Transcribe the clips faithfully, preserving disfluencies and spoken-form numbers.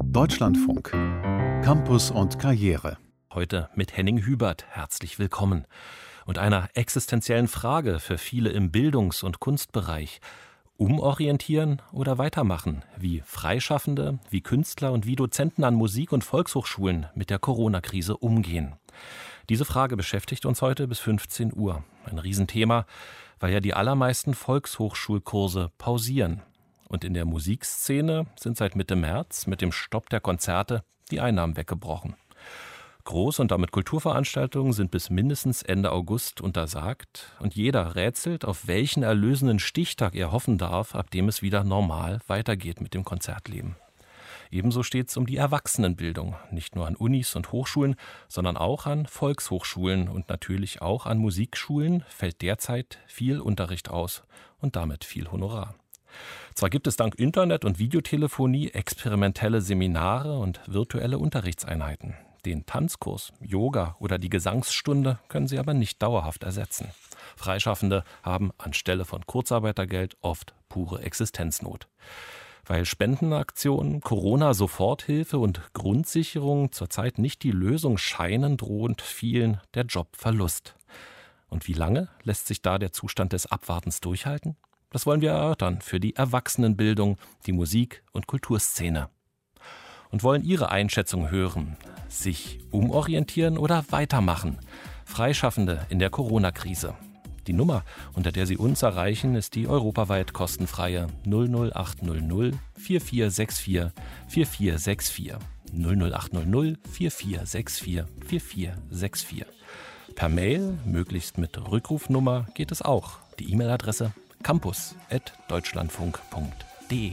Deutschlandfunk. Campus und Karriere. Heute mit Henning Hubert. Herzlich willkommen. Und einer existenziellen Frage für viele im Bildungs- und Kunstbereich. Umorientieren oder weitermachen? Wie Freischaffende, wie Künstler und wie Dozenten an Musik- und Volkshochschulen mit der Corona-Krise umgehen. Diese Frage beschäftigt uns heute bis fünfzehn Uhr. Ein Riesenthema, weil ja die allermeisten Volkshochschulkurse pausieren. Und in der Musikszene sind seit Mitte März mit dem Stopp der Konzerte die Einnahmen weggebrochen. Groß- und damit Kulturveranstaltungen sind bis mindestens Ende August untersagt. Und jeder rätselt, auf welchen erlösenden Stichtag er hoffen darf, ab dem es wieder normal weitergeht mit dem Konzertleben. Ebenso steht es um die Erwachsenenbildung, nicht nur an Unis und Hochschulen, sondern auch an Volkshochschulen und natürlich auch an Musikschulen fällt derzeit viel Unterricht aus und damit viel Honorar. Zwar gibt es dank Internet und Videotelefonie experimentelle Seminare und virtuelle Unterrichtseinheiten. Den Tanzkurs, Yoga oder die Gesangsstunde können sie aber nicht dauerhaft ersetzen. Freischaffende haben anstelle von Kurzarbeitergeld oft pure Existenznot. Weil Spendenaktionen, Corona-Soforthilfe und Grundsicherung zurzeit nicht die Lösung scheinen, droht vielen der Jobverlust. Und wie lange lässt sich da der Zustand des Abwartens durchhalten? Das wollen wir erörtern für die Erwachsenenbildung, die Musik- und Kulturszene. Und wollen Ihre Einschätzung hören. Sich umorientieren oder weitermachen? Freischaffende in der Corona-Krise. Die Nummer, unter der Sie uns erreichen, ist die europaweit kostenfreie null null acht null null vier vier sechs vier vier vier sechs vier. null null acht null null vier vier sechs vier vier vier sechs vier. Per Mail, möglichst mit Rückrufnummer, geht es auch. Die E-Mail-Adresse campus at deutschlandfunk punkt de.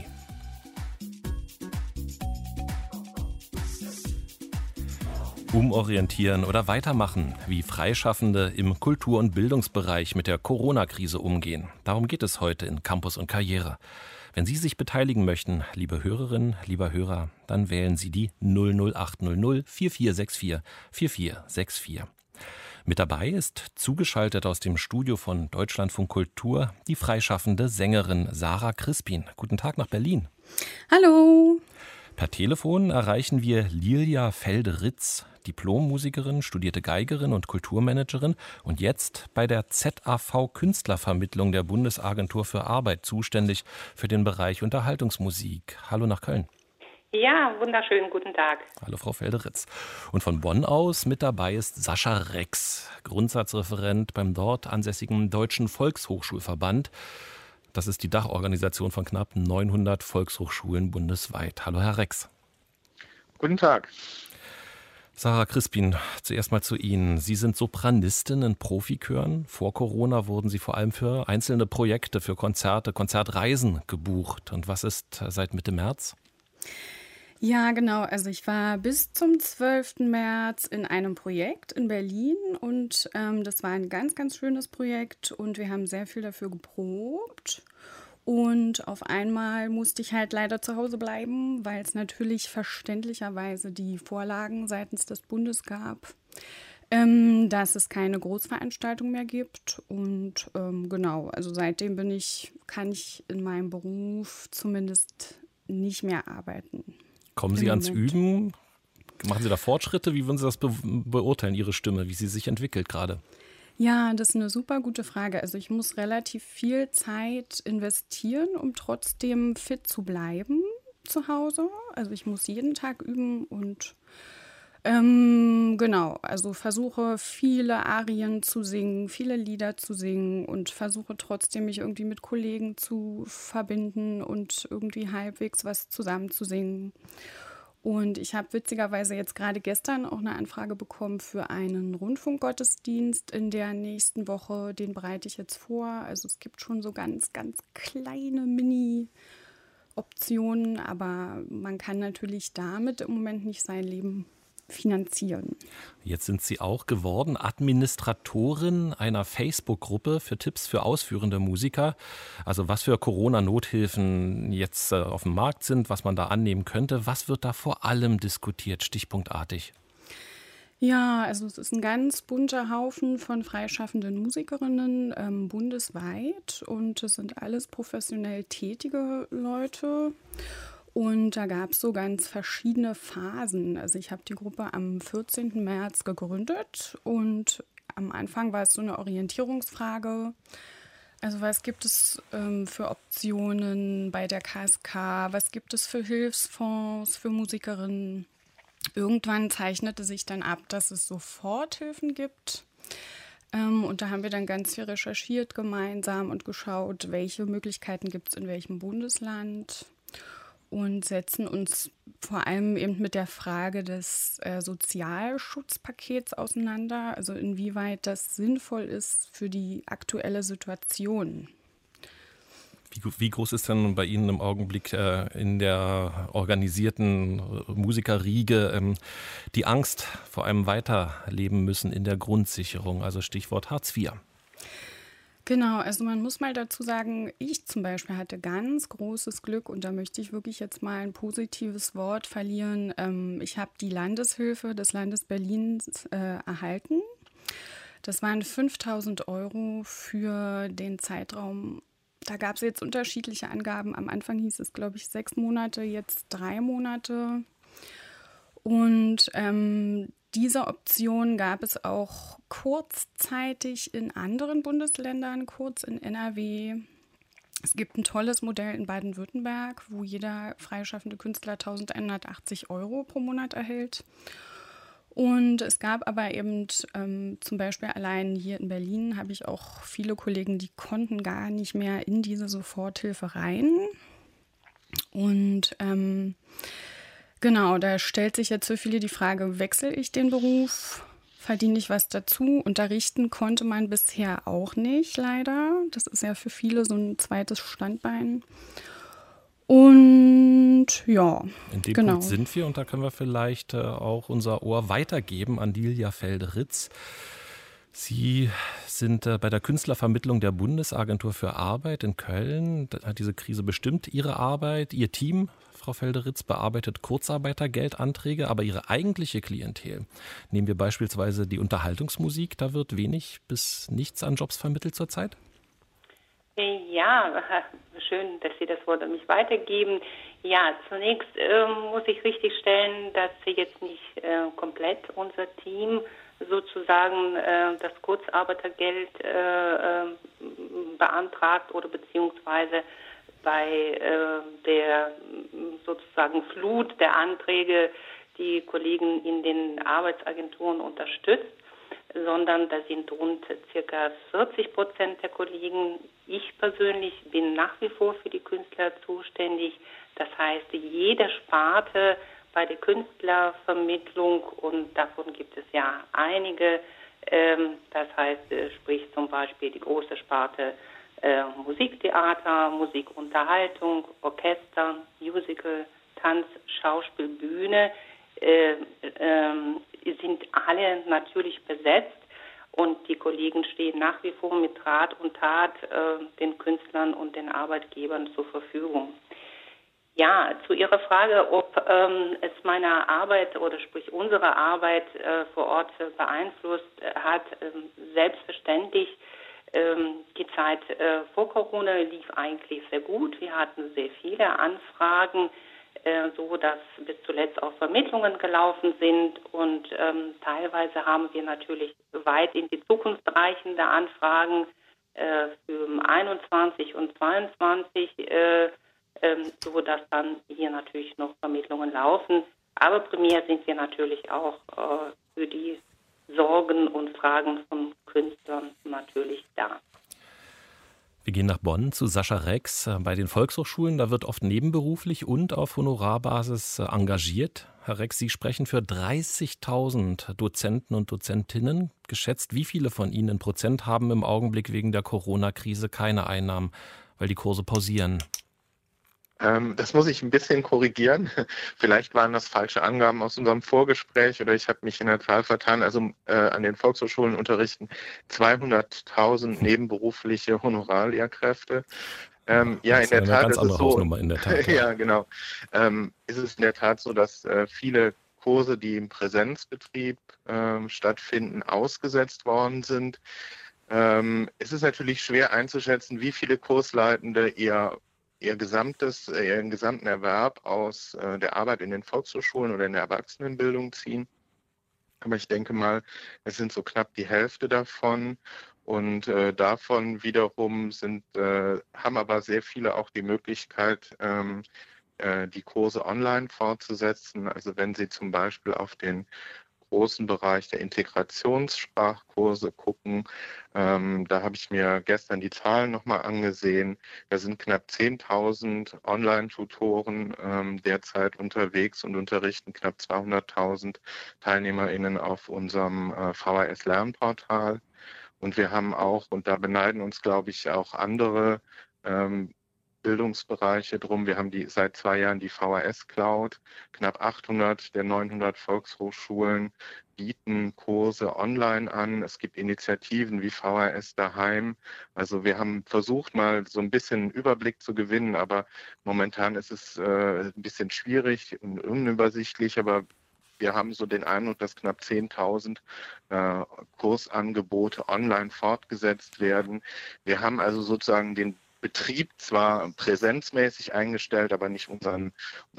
Umorientieren oder weitermachen, wie Freischaffende im Kultur- und Bildungsbereich mit der Corona-Krise umgehen. Darum geht es heute in Campus und Karriere. Wenn Sie sich beteiligen möchten, liebe Hörerinnen, lieber Hörer, dann wählen Sie die null null acht null null vier vier sechs vier vier vier sechs vier. Mit dabei ist zugeschaltet aus dem Studio von Deutschlandfunk Kultur die freischaffende Sängerin Sarah Crispin. Guten Tag nach Berlin. Hallo. Per Telefon erreichen wir Lilia Felde-Ritz, Diplommusikerin, studierte Geigerin und Kulturmanagerin und jetzt bei der Z A V Künstlervermittlung der Bundesagentur für Arbeit zuständig für den Bereich Unterhaltungsmusik. Hallo nach Köln. Ja, wunderschönen guten Tag. Hallo Frau Felde-Ritz. Und von Bonn aus mit dabei ist Sascha Rex, Grundsatzreferent beim dort ansässigen Deutschen Volkshochschulverband. Das ist die Dachorganisation von knapp neunhundert Volkshochschulen bundesweit. Hallo Herr Rex. Guten Tag. Sarah Crispin, zuerst mal zu Ihnen. Sie sind Sopranistin in Profichören. Vor Corona wurden Sie vor allem für einzelne Projekte, für Konzerte, Konzertreisen gebucht. Und was ist seit Mitte März? Ja, genau. Also ich war bis zum zwölften März in einem Projekt in Berlin und ähm, das war ein ganz, ganz schönes Projekt und wir haben sehr viel dafür geprobt. Und auf einmal musste ich halt leider zu Hause bleiben, weil es natürlich verständlicherweise die Vorlagen seitens des Bundes gab, ähm, dass es keine Großveranstaltung mehr gibt. Und ähm, genau, also seitdem bin ich, kann ich in meinem Beruf zumindest nicht mehr arbeiten. Kommen Sie ans Üben? Machen Sie da Fortschritte? Wie würden Sie das be- beurteilen, Ihre Stimme, wie sie sich entwickelt gerade? Ja, das ist eine super gute Frage. Also ich muss relativ viel Zeit investieren, um trotzdem fit zu bleiben zu Hause. Also ich muss jeden Tag üben und ähm, genau, also versuche viele Arien zu singen, viele Lieder zu singen und versuche trotzdem mich irgendwie mit Kollegen zu verbinden und irgendwie halbwegs was zusammen zu singen. Und ich habe witzigerweise jetzt gerade gestern auch eine Anfrage bekommen für einen Rundfunkgottesdienst in der nächsten Woche. Den bereite ich jetzt vor. Also es gibt schon so ganz, ganz kleine Mini-Optionen, aber man kann natürlich damit im Moment nicht sein Leben finanzieren. Jetzt sind Sie auch geworden Administratorin einer Facebook-Gruppe für Tipps für ausführende Musiker. Also was für Corona-Nothilfen jetzt äh, auf dem Markt sind, was man da annehmen könnte. Was wird da vor allem diskutiert, stichpunktartig? Ja, also es ist ein ganz bunter Haufen von freischaffenden Musikerinnen ähm, bundesweit und es sind alles professionell tätige Leute. Und da gab es so ganz verschiedene Phasen. Also ich habe die Gruppe am vierzehnten März gegründet und am Anfang war es so eine Orientierungsfrage. Also was gibt es ähm, für Optionen bei der K S K? Was gibt es für Hilfsfonds für Musikerinnen? Irgendwann zeichnete sich dann ab, dass es Soforthilfen gibt. Ähm, und da haben wir dann ganz viel recherchiert gemeinsam und geschaut, welche Möglichkeiten gibt es in welchem Bundesland. Und setzen uns vor allem eben mit der Frage des äh, Sozialschutzpakets auseinander, also inwieweit das sinnvoll ist für die aktuelle Situation. Wie, wie groß ist denn bei Ihnen im Augenblick äh, in der organisierten Musikerriege ähm, die Angst vor einem Weiterleben müssen in der Grundsicherung, also Stichwort Hartz vier? Genau, also man muss mal dazu sagen, ich zum Beispiel hatte ganz großes Glück und da möchte ich wirklich jetzt mal ein positives Wort verlieren. Ähm, ich habe die Landeshilfe des Landes Berlin äh, erhalten. Das waren fünftausend Euro für den Zeitraum. Da gab es jetzt unterschiedliche Angaben. Am Anfang hieß es, glaube ich, sechs Monate, jetzt drei Monate. Und ähm, diese Option gab es auch kurzzeitig in anderen Bundesländern, kurz in N R W. Es gibt ein tolles Modell in Baden-Württemberg, wo jeder freischaffende Künstler eintausendeinhundertachtzig Euro pro Monat erhält. Und es gab aber eben ähm, zum Beispiel allein hier in Berlin habe ich auch viele Kollegen, die konnten gar nicht mehr in diese Soforthilfe rein. Und ähm, genau, da stellt sich jetzt für viele die Frage, wechsle ich den Beruf, verdiene ich was dazu? Unterrichten konnte man bisher auch nicht, leider. Das ist ja für viele so ein zweites Standbein. Und ja, in dem genau. Punkt sind wir und da können wir vielleicht äh, auch unser Ohr weitergeben an Dilja Felde-Ritz. Sie sind äh, bei der Künstlervermittlung der Bundesagentur für Arbeit in Köln. Da hat diese Krise bestimmt Ihre Arbeit. Ihr Team, Frau Felde-Ritz, bearbeitet Kurzarbeitergeldanträge, aber Ihre eigentliche Klientel, nehmen wir beispielsweise die Unterhaltungsmusik, da wird wenig bis nichts an Jobs vermittelt zurzeit? Ja, schön, dass Sie das Wort an mich weitergeben. Ja, zunächst äh, muss ich richtigstellen, dass jetzt nicht äh, komplett unser Team sozusagen äh, das Kurzarbeitergeld äh, äh, beantragt oder beziehungsweise bei äh, der sozusagen Flut der Anträge die Kollegen in den Arbeitsagenturen unterstützt, sondern da sind rund circa vierzig Prozent der Kollegen. Ich persönlich bin nach wie vor für die Künstler zuständig. Das heißt, jede Sparte bei der Künstlervermittlung, und davon gibt es ja einige, ähm, das heißt, äh, sprich zum Beispiel die große Sparte äh, Musiktheater, Musikunterhaltung, Orchester, Musical, Tanz, Schauspiel, Bühne, äh, äh, sind alle natürlich besetzt und die Kollegen stehen nach wie vor mit Rat und Tat äh, den Künstlern und den Arbeitgebern zur Verfügung. Ja, zu Ihrer Frage, ob ähm, es meine Arbeit oder sprich unsere Arbeit äh, vor Ort äh, beeinflusst äh, hat, ähm, selbstverständlich. Ähm, die Zeit äh, vor Corona lief eigentlich sehr gut. Wir hatten sehr viele Anfragen, äh, so dass bis zuletzt auch Vermittlungen gelaufen sind und ähm, teilweise haben wir natürlich weit in die Zukunft reichende Anfragen äh, für einundzwanzig und zweiundzwanzig, äh, Ähm, so dass dann hier natürlich noch Vermittlungen laufen. Aber primär sind wir natürlich auch äh, für die Sorgen und Fragen von Künstlern natürlich da. Wir gehen nach Bonn zu Sascha Rex. Bei den Volkshochschulen, da wird oft nebenberuflich und auf Honorarbasis engagiert. Herr Rex, Sie sprechen für dreißigtausend Dozenten und Dozentinnen. Geschätzt, wie viele von Ihnen in Prozent haben im Augenblick wegen der Corona-Krise keine Einnahmen, weil die Kurse pausieren? Ähm, das muss ich ein bisschen korrigieren. Vielleicht waren das falsche Angaben aus unserem Vorgespräch oder ich habe mich in der Zahl vertan. Also äh, an den Volkshochschulen unterrichten zweihunderttausend nebenberufliche Honorarlehrkräfte. Ähm, ja, in der eine Tat ganz ist andere es so. Hausnummer in der Tat. Ja, ja genau. Ähm, ist es in der Tat so, dass äh, viele Kurse, die im Präsenzbetrieb äh, stattfinden, ausgesetzt worden sind. Ähm, es ist natürlich schwer einzuschätzen, wie viele Kursleitende ihr ihr gesamtes, ihren gesamten Erwerb aus äh, der Arbeit in den Volkshochschulen oder in der Erwachsenenbildung ziehen. Aber ich denke mal, es sind so knapp die Hälfte davon. Und äh, davon wiederum sind, äh, haben aber sehr viele auch die Möglichkeit, ähm, äh, die Kurse online fortzusetzen. Also wenn Sie zum Beispiel auf den großen Bereich der Integrationssprachkurse gucken. Ähm, da habe ich mir gestern die Zahlen nochmal angesehen. Da sind knapp zehntausend Online-Tutoren ähm, derzeit unterwegs und unterrichten knapp zweihunderttausend TeilnehmerInnen auf unserem äh, V H S-Lernportal. Und wir haben auch, und da beneiden uns, glaube ich, auch andere ähm, Bildungsbereiche drum. Wir haben die seit zwei Jahren die V H S-Cloud. Knapp achthundert der neunhundert Volkshochschulen bieten Kurse online an. Es gibt Initiativen wie V H S daheim. Also wir haben versucht, mal so ein bisschen einen Überblick zu gewinnen, aber momentan ist es äh, ein bisschen schwierig und unübersichtlich, aber wir haben so den Eindruck, dass knapp zehntausend äh, Kursangebote online fortgesetzt werden. Wir haben also sozusagen den Betrieb zwar präsenzmäßig eingestellt, aber nicht unseren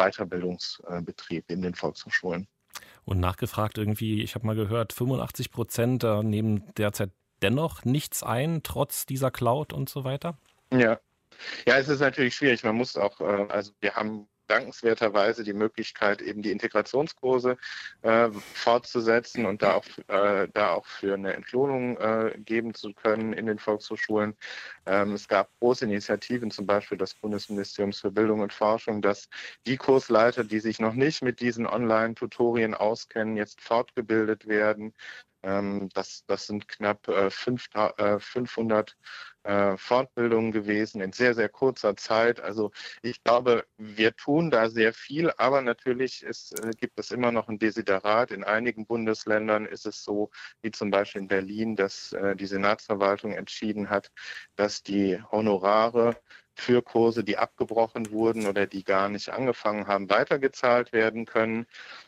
Weiterbildungsbetrieb in den Volkshochschulen. Und nachgefragt irgendwie, ich habe mal gehört, fünfundachtzig Prozent nehmen derzeit dennoch nichts ein, trotz dieser Cloud und so weiter? Ja, ja, es ist natürlich schwierig. Man muss auch, also wir haben dankenswerterweise die Möglichkeit, eben die Integrationskurse äh, fortzusetzen und da auch, äh, da auch für eine Entlohnung äh, geben zu können in den Volkshochschulen. Ähm, es gab große Initiativen, zum Beispiel des Bundesministeriums für Bildung und Forschung, dass die Kursleiter, die sich noch nicht mit diesen Online-Tutorien auskennen, jetzt fortgebildet werden. Ähm, das, das sind knapp äh, fünf, äh, fünfhundert äh, Fortbildungen gewesen in sehr, sehr kurzer Zeit. Also ich glaube, wir tun da sehr viel, aber natürlich ist, äh, gibt es immer noch ein Desiderat. In einigen Bundesländern ist es so, wie zum Beispiel in Berlin, dass äh, die Senatsverwaltung entschieden hat, dass die Honorare für Kurse, die abgebrochen wurden oder die gar nicht angefangen haben, weitergezahlt werden können.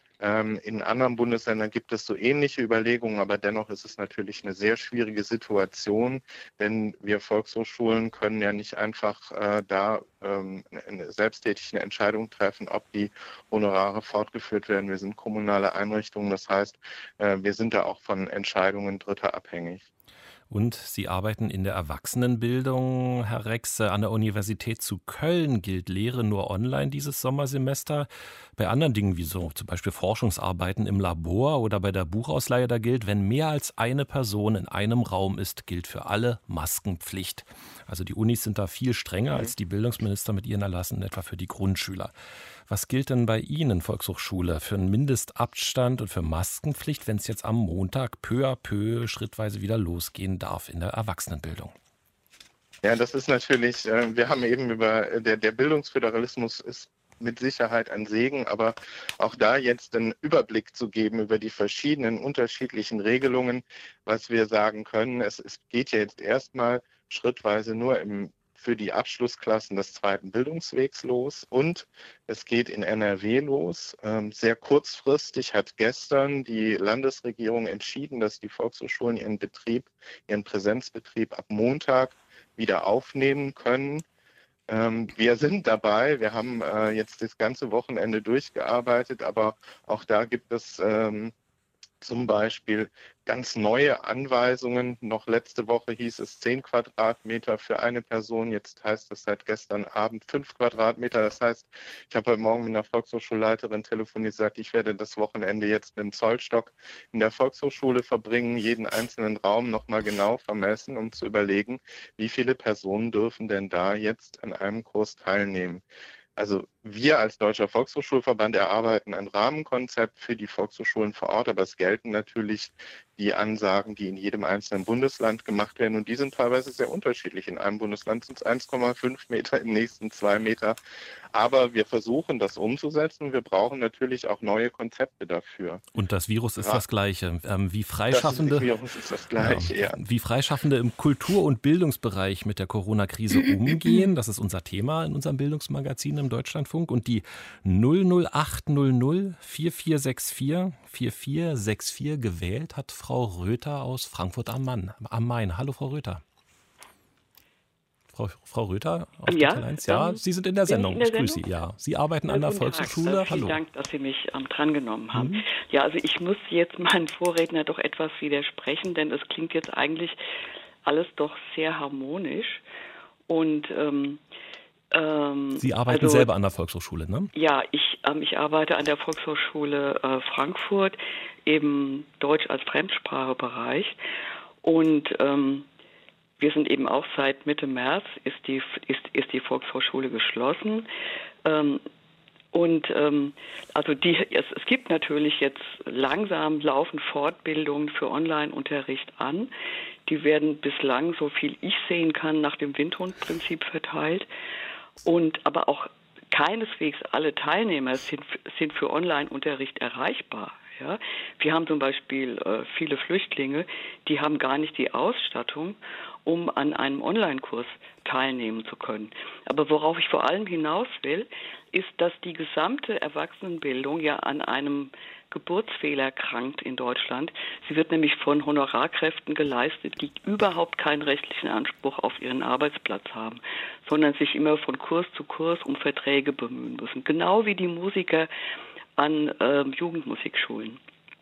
In anderen Bundesländern gibt es so ähnliche Überlegungen, aber dennoch ist es natürlich eine sehr schwierige Situation, denn wir Volkshochschulen können ja nicht einfach äh, da ähm, eine selbsttätige Entscheidung treffen, ob die Honorare fortgeführt werden. Wir sind kommunale Einrichtungen, das heißt, äh, wir sind da auch von Entscheidungen Dritter abhängig. Und Sie arbeiten in der Erwachsenenbildung, Herr Rex. An der Universität zu Köln gilt Lehre nur online dieses Sommersemester. Bei anderen Dingen wie so zum Beispiel Forschungsarbeiten im Labor oder bei der Buchausleihe, da gilt, wenn mehr als eine Person in einem Raum ist, gilt für alle Maskenpflicht. Also die Unis sind da viel strenger als die Bildungsminister mit ihren Erlassen, etwa für die Grundschüler. Was gilt denn bei Ihnen, Volkshochschule, für einen Mindestabstand und für Maskenpflicht, wenn es jetzt am Montag peu à peu schrittweise wieder losgehen darf in der Erwachsenenbildung? Ja, das ist natürlich, wir haben eben über, der, der Bildungsföderalismus ist mit Sicherheit ein Segen, aber auch da jetzt einen Überblick zu geben über die verschiedenen unterschiedlichen Regelungen, was wir sagen können, es, es geht ja jetzt erstmal schrittweise nur im für die Abschlussklassen des zweiten Bildungswegs los und es geht in N R W los. Ähm, sehr kurzfristig hat gestern die Landesregierung entschieden, dass die Volkshochschulen ihren Betrieb, ihren Präsenzbetrieb ab Montag wieder aufnehmen können. Ähm, wir sind dabei, wir haben äh, jetzt das ganze Wochenende durchgearbeitet, aber auch da gibt es ähm, zum Beispiel ganz neue Anweisungen. Noch letzte Woche hieß es zehn Quadratmeter für eine Person. Jetzt heißt es seit gestern Abend fünf Quadratmeter. Das heißt, ich habe heute Morgen mit einer Volkshochschulleiterin telefoniert, gesagt, ich werde das Wochenende jetzt mit dem Zollstock in der Volkshochschule verbringen, jeden einzelnen Raum nochmal genau vermessen, um zu überlegen, wie viele Personen dürfen denn da jetzt an einem Kurs teilnehmen. Also wir als Deutscher Volkshochschulverband erarbeiten ein Rahmenkonzept für die Volkshochschulen vor Ort, aber es gelten natürlich die Ansagen, die in jedem einzelnen Bundesland gemacht werden und die sind teilweise sehr unterschiedlich. In einem Bundesland sind es eins Komma fünf Meter, im nächsten zwei Meter. Aber wir versuchen das umzusetzen. Wir brauchen natürlich auch neue Konzepte dafür. Und das Virus ist ja das Gleiche. Ähm, wie Freischaffende, das Virus ist das Gleiche, ja. Ja. Wie Freischaffende im Kultur- und Bildungsbereich mit der Corona-Krise umgehen, das ist unser Thema in unserem Bildungsmagazin im Deutschlandfunk. Und die null null acht null null vier vier sechs vier vier vier sechs vier gewählt hat Frau Röther aus Frankfurt am Main. Am Main. Hallo, Frau Röther. Frau, Frau Röther auf Ja, T T eins. Ja, ähm, Sie sind in der bin ich Sendung. in der Ich grüße Sie. Sendung? Ja, Sie arbeiten Ja, an der guten Tag. Volkshochschule. Äh, Vielen Hallo. Dank, dass Sie mich ähm, drangenommen haben. Mhm. Ja, also ich muss jetzt meinem Vorredner doch etwas widersprechen, denn es klingt jetzt eigentlich alles doch sehr harmonisch. Und ähm, ähm, Sie arbeiten also, selber an der Volkshochschule, ne? Ja, ich, ähm, ich arbeite an der Volkshochschule äh, Frankfurt, im Deutsch als Fremdsprachebereich. Und ähm, wir sind eben auch seit Mitte März ist die, ist, ist die Volkshochschule geschlossen. Ähm, und ähm, also die, es, es gibt natürlich jetzt langsam laufen Fortbildungen für Online-Unterricht an. Die werden bislang, so viel ich sehen kann, nach dem Windhundprinzip verteilt. Und aber auch keineswegs alle Teilnehmer sind, sind für Online-Unterricht erreichbar. Ja? Wir haben zum Beispiel äh, viele Flüchtlinge, die haben gar nicht die Ausstattung, um an einem Online-Kurs teilnehmen zu können. Aber worauf ich vor allem hinaus will, ist, dass die gesamte Erwachsenenbildung ja an einem Geburtsfehler krankt in Deutschland. Sie wird nämlich von Honorarkräften geleistet, die überhaupt keinen rechtlichen Anspruch auf ihren Arbeitsplatz haben, sondern sich immer von Kurs zu Kurs um Verträge bemühen müssen. Genau wie die Musiker an äh, Jugendmusikschulen.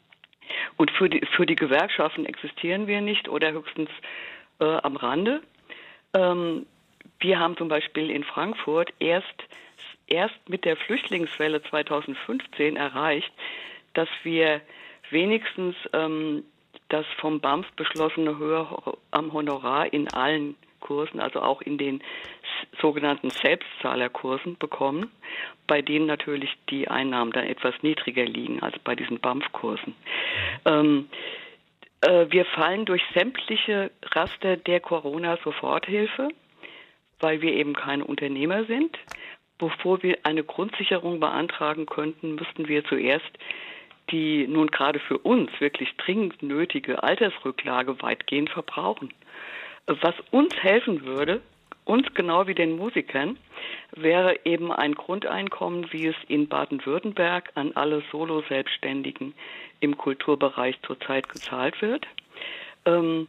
Und für die, für die Gewerkschaften existieren wir nicht oder höchstens äh, am Rande. Ähm, wir haben zum Beispiel in Frankfurt erst, erst mit der Flüchtlingswelle zweitausendfünfzehn erreicht, dass wir wenigstens ähm, das vom B A M F beschlossene Höhe am Honorar in allen Kursen, also auch in den sogenannten Selbstzahlerkursen bekommen, bei denen natürlich die Einnahmen dann etwas niedriger liegen als bei diesen B A M F-Kursen. Ähm, äh, wir fallen durch sämtliche Raster der Corona-Soforthilfe, weil wir eben keine Unternehmer sind. Bevor wir eine Grundsicherung beantragen könnten, müssten wir zuerst die nun gerade für uns wirklich dringend nötige Altersrücklage weitgehend verbrauchen. Was uns helfen würde, uns genau wie den Musikern, wäre eben ein Grundeinkommen, wie es in Baden-Württemberg an alle Solo-Selbstständigen im Kulturbereich zurzeit gezahlt wird. Ähm,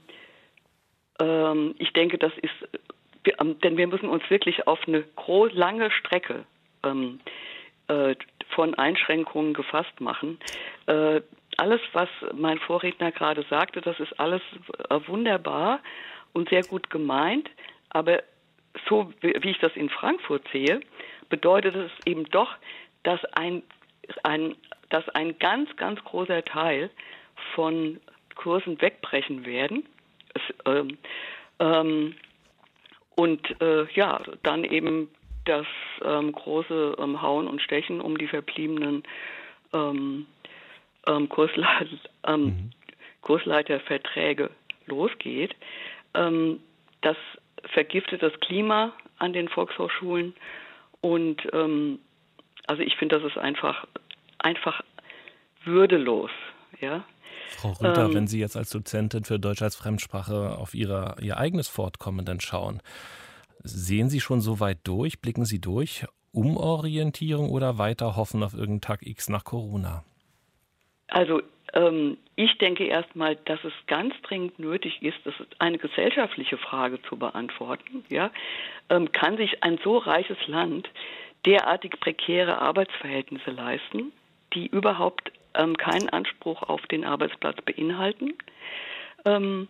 ähm, ich denke, das ist, wir, denn wir müssen uns wirklich auf eine groß, lange Strecke ähm, äh, von Einschränkungen gefasst machen. Äh, alles, was mein Vorredner gerade sagte, das ist alles äh, wunderbar und sehr gut gemeint, aber so wie ich das in Frankfurt sehe, bedeutet es eben doch, dass ein, ein, dass ein ganz, ganz großer Teil von Kursen wegbrechen werden. Es, ähm, ähm, und äh, ja, dann eben das ähm, große ähm, Hauen und Stechen um die verbliebenen ähm, ähm, Kursleit, ähm, mhm. Kursleiterverträge losgeht. Ähm, das vergiftet das Klima an den Volkshochschulen und ähm, also ich finde, das ist einfach einfach würdelos, ja. Frau Röther, ähm, wenn Sie jetzt als Dozentin für Deutsch als Fremdsprache auf Ihre, Ihr eigenes Fortkommen dann schauen, sehen Sie schon so weit durch, blicken Sie durch, Umorientierung oder weiter hoffen auf irgendeinen Tag X nach Corona? Also ähm, ich denke erstmal, dass es ganz dringend nötig ist, das ist eine gesellschaftliche Frage zu beantworten. Ja? Ähm, kann sich ein so reiches Land derartig prekäre Arbeitsverhältnisse leisten, die überhaupt ähm, keinen Anspruch auf den Arbeitsplatz beinhalten? Ähm,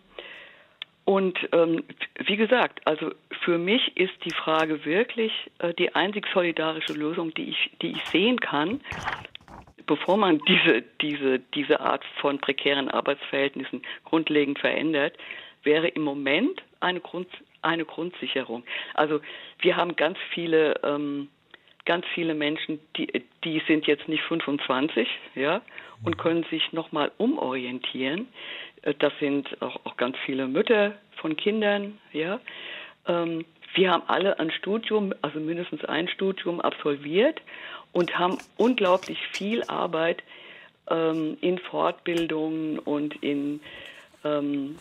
und ähm, wie gesagt, also für mich ist die Frage wirklich äh, die einzig solidarische Lösung, die ich, die ich sehen kann, bevor man diese, diese, diese Art von prekären Arbeitsverhältnissen grundlegend verändert, wäre im Moment eine, Grund, eine Grundsicherung. Also wir haben ganz viele, ähm, ganz viele Menschen, die, die sind jetzt nicht fünfundzwanzig, ja, und können sich nochmal umorientieren. Das sind auch, auch ganz viele Mütter von Kindern, ja. Ähm, wir haben alle ein Studium, also mindestens ein Studium absolviert und haben unglaublich viel Arbeit ähm, in Fortbildungen und in ähm,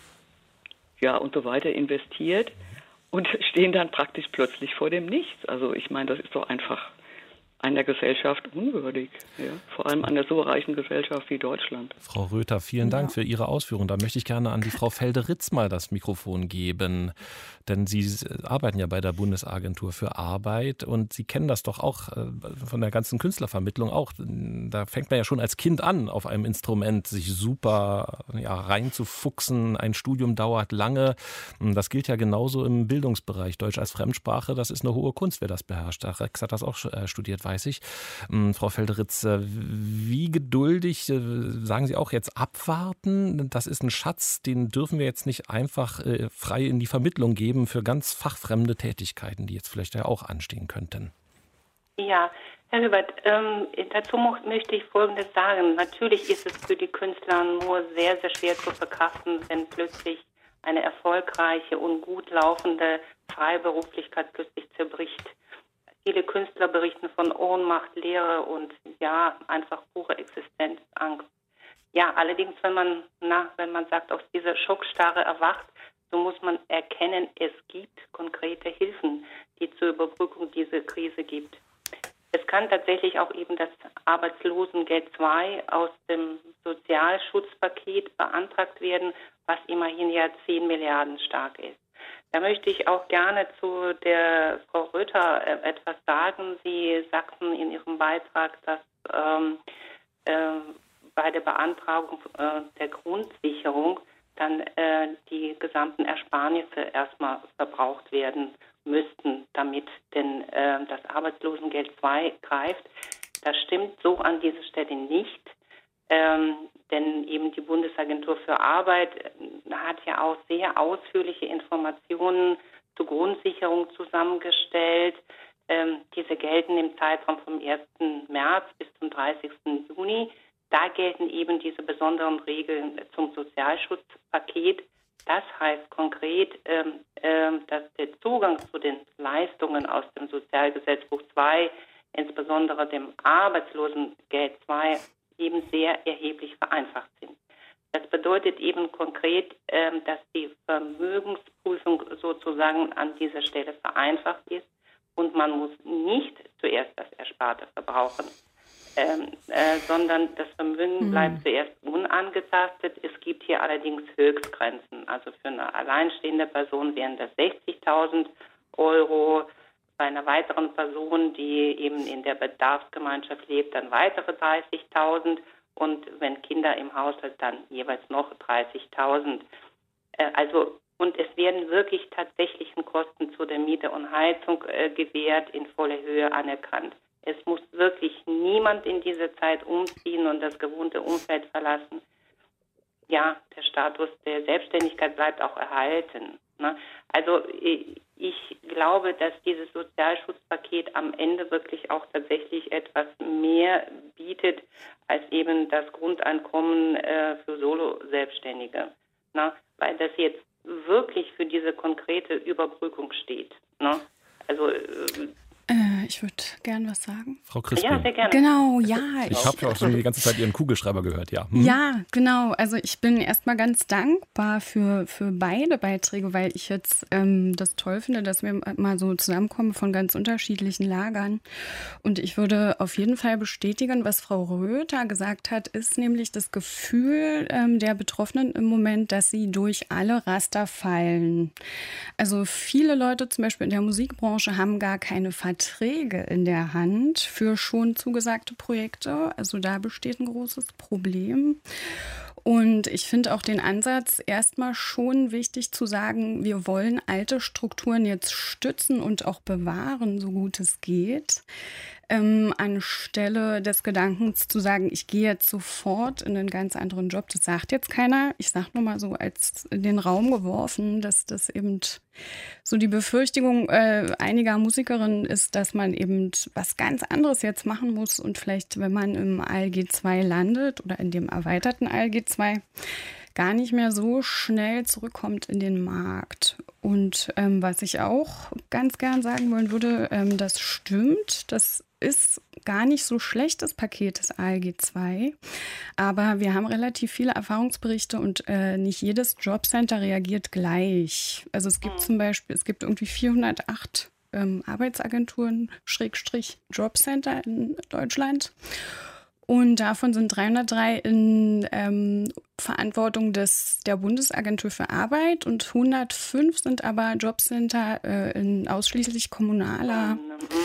ja und so weiter investiert und stehen dann praktisch plötzlich vor dem Nichts. Also ich meine, das ist doch einfach einer Gesellschaft unwürdig, ja? Vor allem einer so reichen Gesellschaft wie Deutschland. Frau Röther, vielen Dank ja. für Ihre Ausführungen. Da möchte ich gerne an die Frau Felde-Ritz mal das Mikrofon geben, denn Sie arbeiten ja bei der Bundesagentur für Arbeit und Sie kennen das doch auch von der ganzen Künstlervermittlung auch. Da fängt man ja schon als Kind an, auf einem Instrument sich super ja, reinzufuchsen. Ein Studium dauert lange. Das gilt ja genauso im Bildungsbereich. Deutsch als Fremdsprache, das ist eine hohe Kunst, wer das beherrscht. Rex hat das auch studiert, weiß ich. Frau Felde-Ritz, wie geduldig, sagen Sie auch jetzt abwarten? Das ist ein Schatz, den dürfen wir jetzt nicht einfach frei in die Vermittlung geben für ganz fachfremde Tätigkeiten, die jetzt vielleicht ja auch anstehen könnten. Ja, Herr Hübert, ähm, dazu möchte ich Folgendes sagen. Natürlich ist es für die Künstler nur sehr, sehr schwer zu verkraften, wenn plötzlich eine erfolgreiche und gut laufende Freiberuflichkeit plötzlich zerbricht. Viele Künstler berichten von Ohnmacht, Leere und ja, einfach pure Existenzangst. Ja, allerdings, wenn man, na, wenn man sagt, aus dieser Schockstarre erwacht, so muss man erkennen, es gibt konkrete Hilfen, die zur Überbrückung dieser Krise gibt. Es kann tatsächlich auch eben das Arbeitslosengeld zwei aus dem Sozialschutzpaket beantragt werden, was immerhin ja zehn Milliarden stark ist. Da möchte ich auch gerne zu der Frau Röther äh, etwas sagen. Sie sagten in Ihrem Beitrag, dass ähm, äh, bei der Beantragung äh, der Grundsicherung dann äh, die gesamten Ersparnisse erstmal verbraucht werden müssten, damit denn äh, das Arbeitslosengeld zwei greift. Das stimmt so an dieser Stelle nicht. Ähm, denn eben die Bundesagentur für Arbeit hat ja auch sehr ausführliche Informationen zur Grundsicherung zusammengestellt. Ähm, diese gelten im Zeitraum vom ersten März bis zum dreißigsten Juni. Da gelten eben diese besonderen Regeln zum Sozialschutzpaket. Das heißt konkret, ähm, äh, dass der Zugang zu den Leistungen aus dem Sozialgesetzbuch zwei, insbesondere dem Arbeitslosengeld zwei, eben sehr erheblich vereinfacht sind. Das bedeutet eben konkret, ähm, dass die Vermögensprüfung sozusagen an dieser Stelle vereinfacht ist und man muss nicht zuerst das Ersparte verbrauchen, ähm, äh, sondern das Vermögen mhm. bleibt zuerst unangetastet. Es gibt hier allerdings Höchstgrenzen. Also für eine alleinstehende Person wären das sechzigtausend Euro, bei einer weiteren Person, die eben in der Bedarfsgemeinschaft lebt, dann weitere dreißigtausend und wenn Kinder im Haushalt, dann jeweils noch dreißigtausend. Äh, also und es werden wirklich tatsächlichen Kosten zu der Miete und Heizung äh, gewährt, in voller Höhe anerkannt. Es muss wirklich niemand in dieser Zeit umziehen und das gewohnte Umfeld verlassen. Ja, der Status der Selbstständigkeit bleibt auch erhalten. Ne? Also ich glaube, dass dieses Sozialschutzpaket am Ende wirklich auch tatsächlich etwas mehr bietet als eben das Grundeinkommen äh, für Solo-Selbstständige. Ne? Weil das jetzt wirklich für diese konkrete Überbrückung steht. Ne? Also äh, Ich würde gern was sagen. Frau Crispin. Ja, sehr gerne. Genau, ja. Ich, ich habe ja auch schon die ganze Zeit Ihren Kugelschreiber gehört, ja. Hm? Ja, genau. Also ich bin erstmal ganz dankbar für, für beide Beiträge, weil ich jetzt ähm, das toll finde, dass wir mal so zusammenkommen von ganz unterschiedlichen Lagern. Und ich würde auf jeden Fall bestätigen, was Frau Röther gesagt hat, ist nämlich das Gefühl ähm, der Betroffenen im Moment, dass sie durch alle Raster fallen. Also viele Leute zum Beispiel in der Musikbranche haben gar keine Verträge in der Hand für schon zugesagte Projekte. Also da besteht ein großes Problem. Und ich finde auch den Ansatz erstmal schon wichtig zu sagen, wir wollen alte Strukturen jetzt stützen und auch bewahren, so gut es geht. Ähm, anstelle des Gedankens zu sagen, ich gehe jetzt sofort in einen ganz anderen Job. Das sagt jetzt keiner. Ich sage nur mal so als in den Raum geworfen, dass das eben so die Befürchtung äh, einiger Musikerinnen ist, dass man eben was ganz anderes jetzt machen muss und vielleicht, wenn man im A L G zwei landet oder in dem erweiterten A L G zwei, gar nicht mehr so schnell zurückkommt in den Markt. Und ähm, was ich auch ganz gern sagen wollen würde, ähm, das stimmt, das ist gar nicht so schlecht, das Paket des A L G zwei. Aber wir haben relativ viele Erfahrungsberichte und äh, nicht jedes Jobcenter reagiert gleich. Also es gibt zum Beispiel, es gibt irgendwie vierhundertacht ähm, Arbeitsagenturen, Schrägstrich Jobcenter in Deutschland. Und davon sind dreihundertdrei in ähm, Verantwortung des, der Bundesagentur für Arbeit und hundertfünf sind aber Jobcenter äh, in ausschließlich kommunaler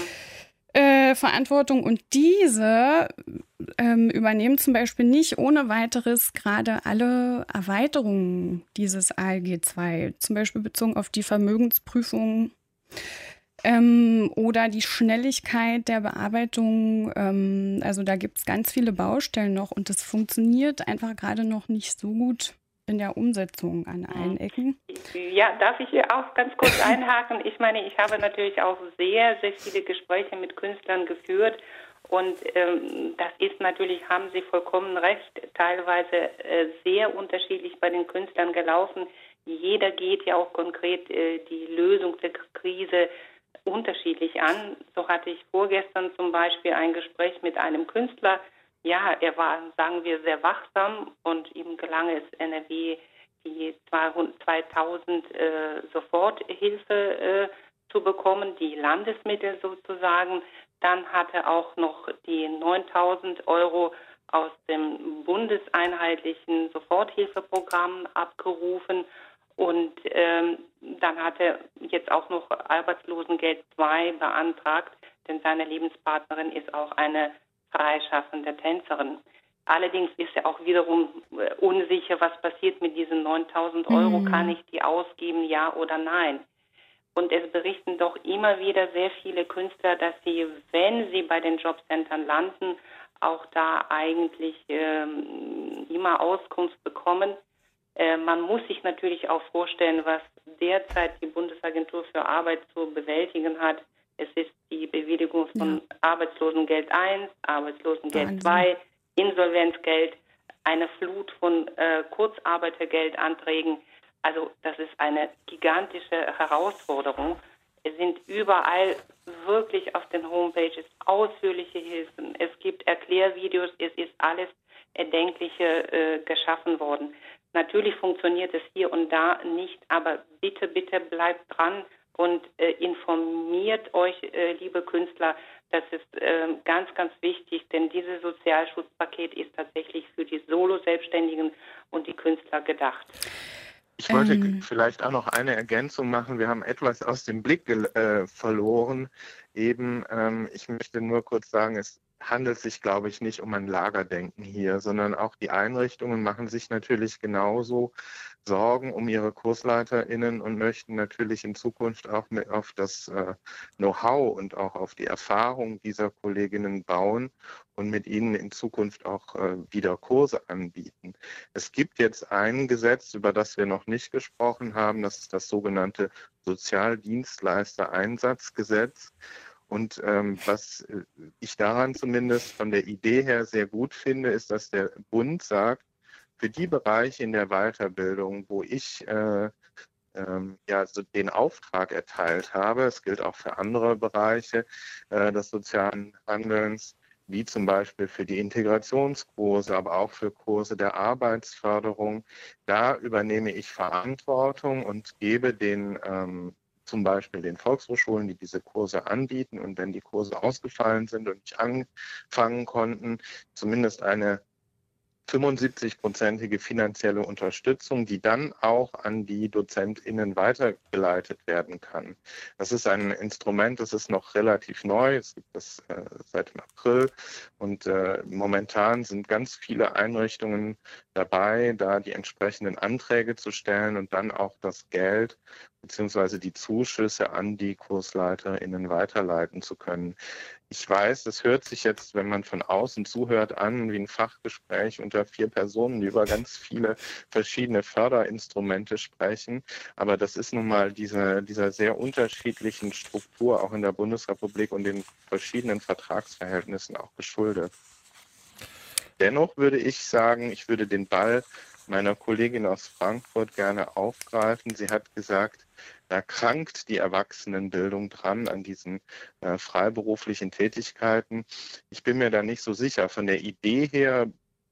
äh, Verantwortung. Und diese ähm, übernehmen zum Beispiel nicht ohne weiteres gerade alle Erweiterungen dieses A L G zwei, zum Beispiel bezogen auf die Vermögensprüfung Ähm, oder die Schnelligkeit der Bearbeitung. Ähm, also da gibt es ganz viele Baustellen noch und das funktioniert einfach gerade noch nicht so gut in der Umsetzung an allen Ecken. Ja, darf ich hier auch ganz kurz einhaken? Ich meine, ich habe natürlich auch sehr, sehr viele Gespräche mit Künstlern geführt und ähm, das ist natürlich, haben Sie vollkommen recht, teilweise äh, sehr unterschiedlich bei den Künstlern gelaufen. Jeder geht ja auch konkret äh, die Lösung der Krise unterschiedlich an. So hatte ich vorgestern zum Beispiel ein Gespräch mit einem Künstler. Ja, er war, sagen wir, sehr wachsam und ihm gelang es, N R W die zweitausend äh, Soforthilfe äh, zu bekommen, die Landesmittel sozusagen. Dann hat er auch noch die neuntausend Euro aus dem bundeseinheitlichen Soforthilfeprogramm abgerufen. Und ähm, dann hat er jetzt auch noch Arbeitslosengeld zwei beantragt, denn seine Lebenspartnerin ist auch eine freischaffende Tänzerin. Allerdings ist er auch wiederum äh, unsicher, was passiert mit diesen neuntausend Euro. Mhm. Kann ich die ausgeben, ja oder nein? Und es berichten doch immer wieder sehr viele Künstler, dass sie, wenn sie bei den Jobcentern landen, auch da eigentlich ähm, immer Auskunft bekommen. Man muss sich natürlich auch vorstellen, was derzeit die Bundesagentur für Arbeit zu bewältigen hat. Es ist die Bewilligung von ja. Arbeitslosengeld eins, Arbeitslosengeld zwei, Insolvenzgeld, eine Flut von äh, Kurzarbeitergeldanträgen. Also das ist eine gigantische Herausforderung. Es sind überall wirklich auf den Homepages ausführliche Hilfen. Es gibt Erklärvideos, es ist alles Erdenkliche äh, geschaffen worden. Natürlich funktioniert es hier und da nicht, aber bitte, bitte bleibt dran und äh, informiert euch, äh, liebe Künstler. Das ist äh, ganz, ganz wichtig, denn dieses Sozialschutzpaket ist tatsächlich für die Solo-Selbstständigen und die Künstler gedacht. Ich wollte ähm. vielleicht auch noch eine Ergänzung machen. Wir haben etwas aus dem Blick äh, verloren. Eben, ähm, ich möchte nur kurz sagen, es handelt sich, glaube ich, nicht um ein Lagerdenken hier, sondern auch die Einrichtungen machen sich natürlich genauso Sorgen um ihre KursleiterInnen und möchten natürlich in Zukunft auch mit auf das äh, Know-how und auch auf die Erfahrung dieser Kolleginnen bauen und mit ihnen in Zukunft auch äh, wieder Kurse anbieten. Es gibt jetzt ein Gesetz, über das wir noch nicht gesprochen haben, das ist das sogenannte Sozialdienstleister-Einsatzgesetz. Und ähm, was ich daran zumindest von der Idee her sehr gut finde, ist, dass der Bund sagt, für die Bereiche in der Weiterbildung, wo ich äh, ähm, ja, so den Auftrag erteilt habe, es gilt auch für andere Bereiche äh, des sozialen Handelns, wie zum Beispiel für die Integrationskurse, aber auch für Kurse der Arbeitsförderung, da übernehme ich Verantwortung und gebe den ähm, zum Beispiel den Volkshochschulen, die diese Kurse anbieten und wenn die Kurse ausgefallen sind und nicht anfangen konnten, zumindest eine fünfundsiebzig-prozentige finanzielle Unterstützung, die dann auch an die DozentInnen weitergeleitet werden kann. Das ist ein Instrument, das ist noch relativ neu, es gibt das äh, seit dem April und äh, momentan sind ganz viele Einrichtungen dabei, da die entsprechenden Anträge zu stellen und dann auch das Geld beziehungsweise die Zuschüsse an die KursleiterInnen weiterleiten zu können. Ich weiß, das hört sich jetzt, wenn man von außen zuhört, an wie ein Fachgespräch unter vier Personen, die über ganz viele verschiedene Förderinstrumente sprechen. Aber das ist nun mal diese, dieser sehr unterschiedlichen Struktur auch in der Bundesrepublik und den verschiedenen Vertragsverhältnissen auch geschuldet. Dennoch würde ich sagen, ich würde den Ball meiner Kollegin aus Frankfurt gerne aufgreifen. Sie hat gesagt, da krankt die Erwachsenenbildung dran an diesen äh, freiberuflichen Tätigkeiten. Ich bin mir da nicht so sicher. Von der Idee her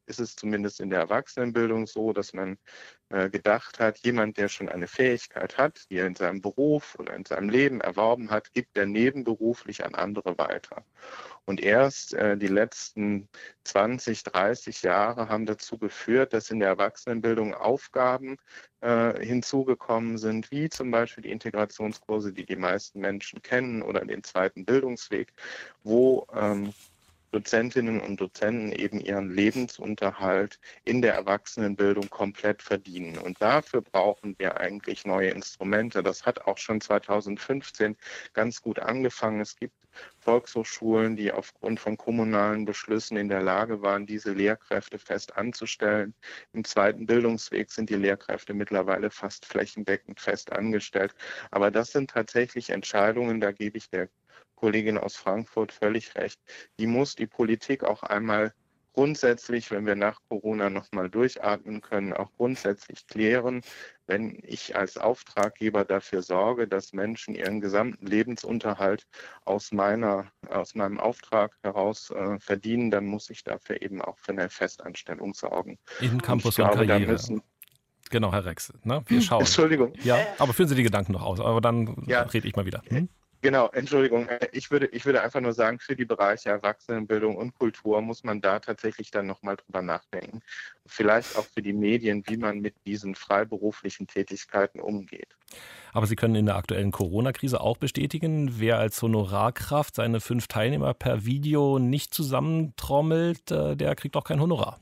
ist es zumindest in der Erwachsenenbildung so, dass man äh, gedacht hat, jemand, der schon eine Fähigkeit hat, die er in seinem Beruf oder in seinem Leben erworben hat, gibt er nebenberuflich an andere weiter. Und erst äh, die letzten zwanzig, dreißig Jahre haben dazu geführt, dass in der Erwachsenenbildung Aufgaben äh, hinzugekommen sind, wie zum Beispiel die Integrationskurse, die die meisten Menschen kennen, oder den zweiten Bildungsweg, wo ähm, Dozentinnen und Dozenten eben ihren Lebensunterhalt in der Erwachsenenbildung komplett verdienen. Und dafür brauchen wir eigentlich neue Instrumente. Das hat auch schon zweitausendfünfzehn ganz gut angefangen. Es gibt Volkshochschulen, die aufgrund von kommunalen Beschlüssen in der Lage waren, diese Lehrkräfte fest anzustellen. Im zweiten Bildungsweg sind die Lehrkräfte mittlerweile fast flächendeckend fest angestellt. Aber das sind tatsächlich Entscheidungen, da gebe ich der Kollegin aus Frankfurt völlig recht. Die muss die Politik auch einmal grundsätzlich, wenn wir nach Corona nochmal durchatmen können, auch grundsätzlich klären. Wenn ich als Auftraggeber dafür sorge, dass Menschen ihren gesamten Lebensunterhalt aus meiner, aus meinem Auftrag heraus äh, verdienen, dann muss ich dafür eben auch für eine Festanstellung sorgen. In Campus und, glaube, Karriere. Müssen, genau, Herr Rex. Ne? Wir schauen. Entschuldigung. Ja, aber führen Sie die Gedanken noch aus, aber dann ja. rede ich mal wieder. Hm? Genau, Entschuldigung. Ich würde, ich würde einfach nur sagen, für die Bereiche Erwachsenenbildung und Kultur muss man da tatsächlich dann nochmal drüber nachdenken. Vielleicht auch für die Medien, wie man mit diesen freiberuflichen Tätigkeiten umgeht. Aber Sie können in der aktuellen Corona-Krise auch bestätigen, wer als Honorarkraft seine fünf Teilnehmer per Video nicht zusammentrommelt, der kriegt auch kein Honorar.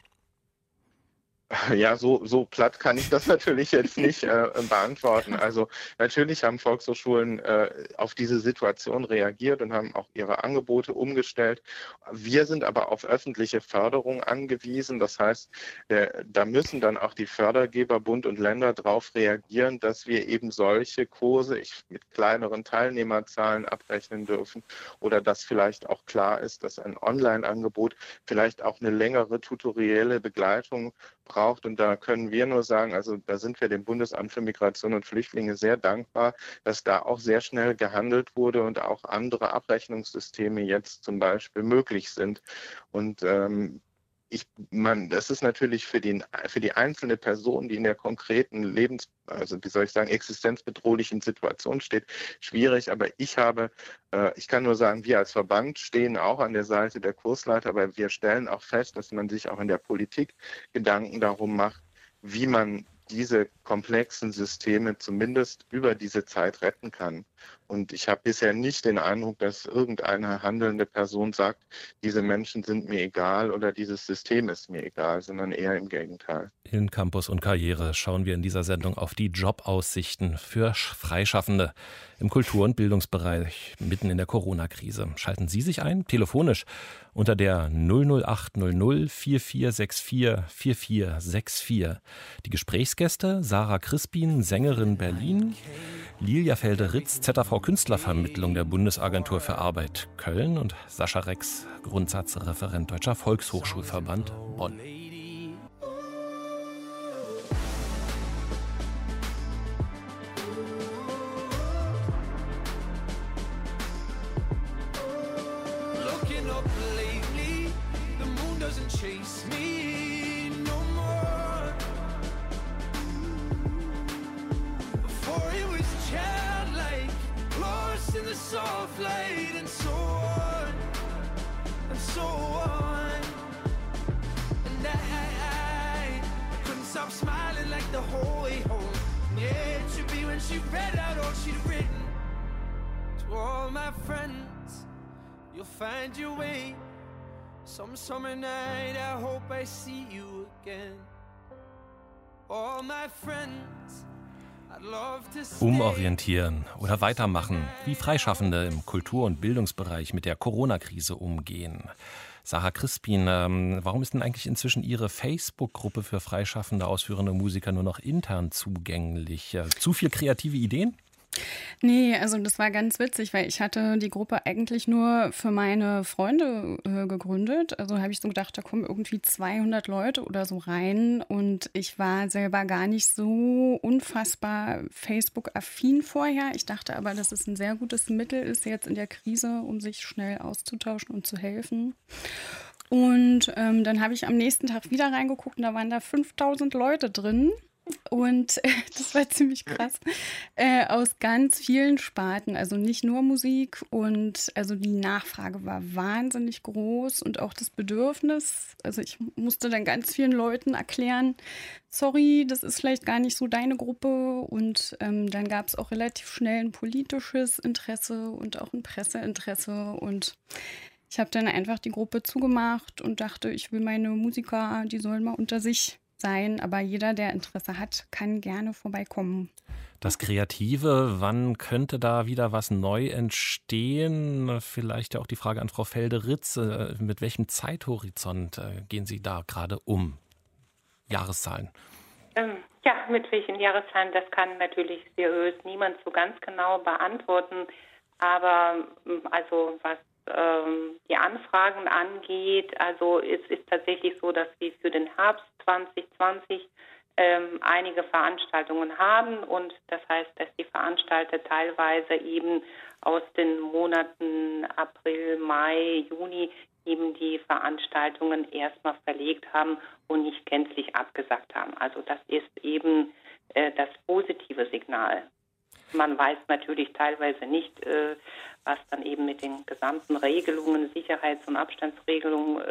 Ja, so, so platt kann ich das natürlich jetzt nicht äh, beantworten. Also natürlich haben Volkshochschulen äh, auf diese Situation reagiert und haben auch ihre Angebote umgestellt. Wir sind aber auf öffentliche Förderung angewiesen. Das heißt, äh, da müssen dann auch die Fördergeber, Bund und Länder darauf reagieren, dass wir eben solche Kurse ich, mit kleineren Teilnehmerzahlen abrechnen dürfen oder dass vielleicht auch klar ist, dass ein Online-Angebot vielleicht auch eine längere tutorielle Begleitung braucht. Und da können wir nur sagen, also da sind wir dem Bundesamt für Migration und Flüchtlinge sehr dankbar, dass da auch sehr schnell gehandelt wurde und auch andere Abrechnungssysteme jetzt zum Beispiel möglich sind. Und ähm, ich, man, das ist natürlich für, den, für die einzelne Person, die in der konkreten Lebens, also wie soll ich sagen, existenzbedrohlichen Situation steht, schwierig. Aber ich habe, äh, ich kann nur sagen, wir als Verband stehen auch an der Seite der Kursleiter, aber wir stellen auch fest, dass man sich auch in der Politik Gedanken darum macht, wie man diese komplexen Systeme zumindest über diese Zeit retten kann. Und ich habe bisher nicht den Eindruck, dass irgendeine handelnde Person sagt, diese Menschen sind mir egal oder dieses System ist mir egal, sondern eher im Gegenteil. In Campus und Karriere schauen wir in dieser Sendung auf die Jobaussichten für Freischaffende im Kultur- und Bildungsbereich mitten in der Corona-Krise. Schalten Sie sich ein, telefonisch unter der null null acht null null vier vier sechs vier vier vier sechs vier. Die Gesprächsgäste Sarah Crispin, Sängerin Berlin, Lilia Felde-Ritz, Z A V Künstlervermittlung der Bundesagentur für Arbeit Köln und Sascha Rex, Grundsatzreferent Deutscher Volkshochschulverband Bonn. Find your way some summer night. I hope I see you again. All my friends, I'd love to stay. Umorientieren oder weitermachen, wie Freischaffende im Kultur- und Bildungsbereich mit der Corona-Krise umgehen. Sarah Crispin, ähm, warum ist denn eigentlich inzwischen Ihre Facebook-Gruppe für freischaffende ausführende Musiker nur noch intern zugänglich? Äh, zu viel kreative Ideen? Nee, also das war ganz witzig, weil ich hatte die Gruppe eigentlich nur für meine Freunde äh, gegründet. Also habe ich so gedacht, da kommen irgendwie zweihundert Leute oder so rein. Und ich war selber gar nicht so unfassbar Facebook-affin vorher. Ich dachte aber, dass es ein sehr gutes Mittel ist jetzt in der Krise, um sich schnell auszutauschen und zu helfen. Und ähm, dann habe ich am nächsten Tag wieder reingeguckt und da waren da fünftausend Leute drin. Und äh, das war ziemlich krass. Äh, aus ganz vielen Sparten, also nicht nur Musik. Und also die Nachfrage war wahnsinnig groß und auch das Bedürfnis. Also ich musste dann ganz vielen Leuten erklären, sorry, das ist vielleicht gar nicht so deine Gruppe. Und ähm, dann gab es auch relativ schnell ein politisches Interesse und auch ein Presseinteresse. Und ich habe dann einfach die Gruppe zugemacht und dachte, ich will meine Musiker, die sollen mal unter sich sein, aber jeder, der Interesse hat, kann gerne vorbeikommen. Das Kreative, wann könnte da wieder was neu entstehen? Vielleicht ja auch die Frage an Frau Felde-Ritz, mit welchem Zeithorizont gehen Sie da gerade um? Jahreszahlen. Ähm, ja, mit welchen Jahreszahlen, das kann natürlich seriös niemand so ganz genau beantworten, aber also was die Anfragen angeht, also es ist tatsächlich so, dass wir für den Herbst zwanzig zwanzig ähm, einige Veranstaltungen haben und das heißt, dass die Veranstalter teilweise eben aus den Monaten April, Mai, Juni eben die Veranstaltungen erstmal verlegt haben und nicht gänzlich abgesagt haben. Also das ist eben äh, das positive Signal. Man weiß natürlich teilweise nicht, äh, was dann eben mit den gesamten Regelungen, Sicherheits- und Abstandsregelungen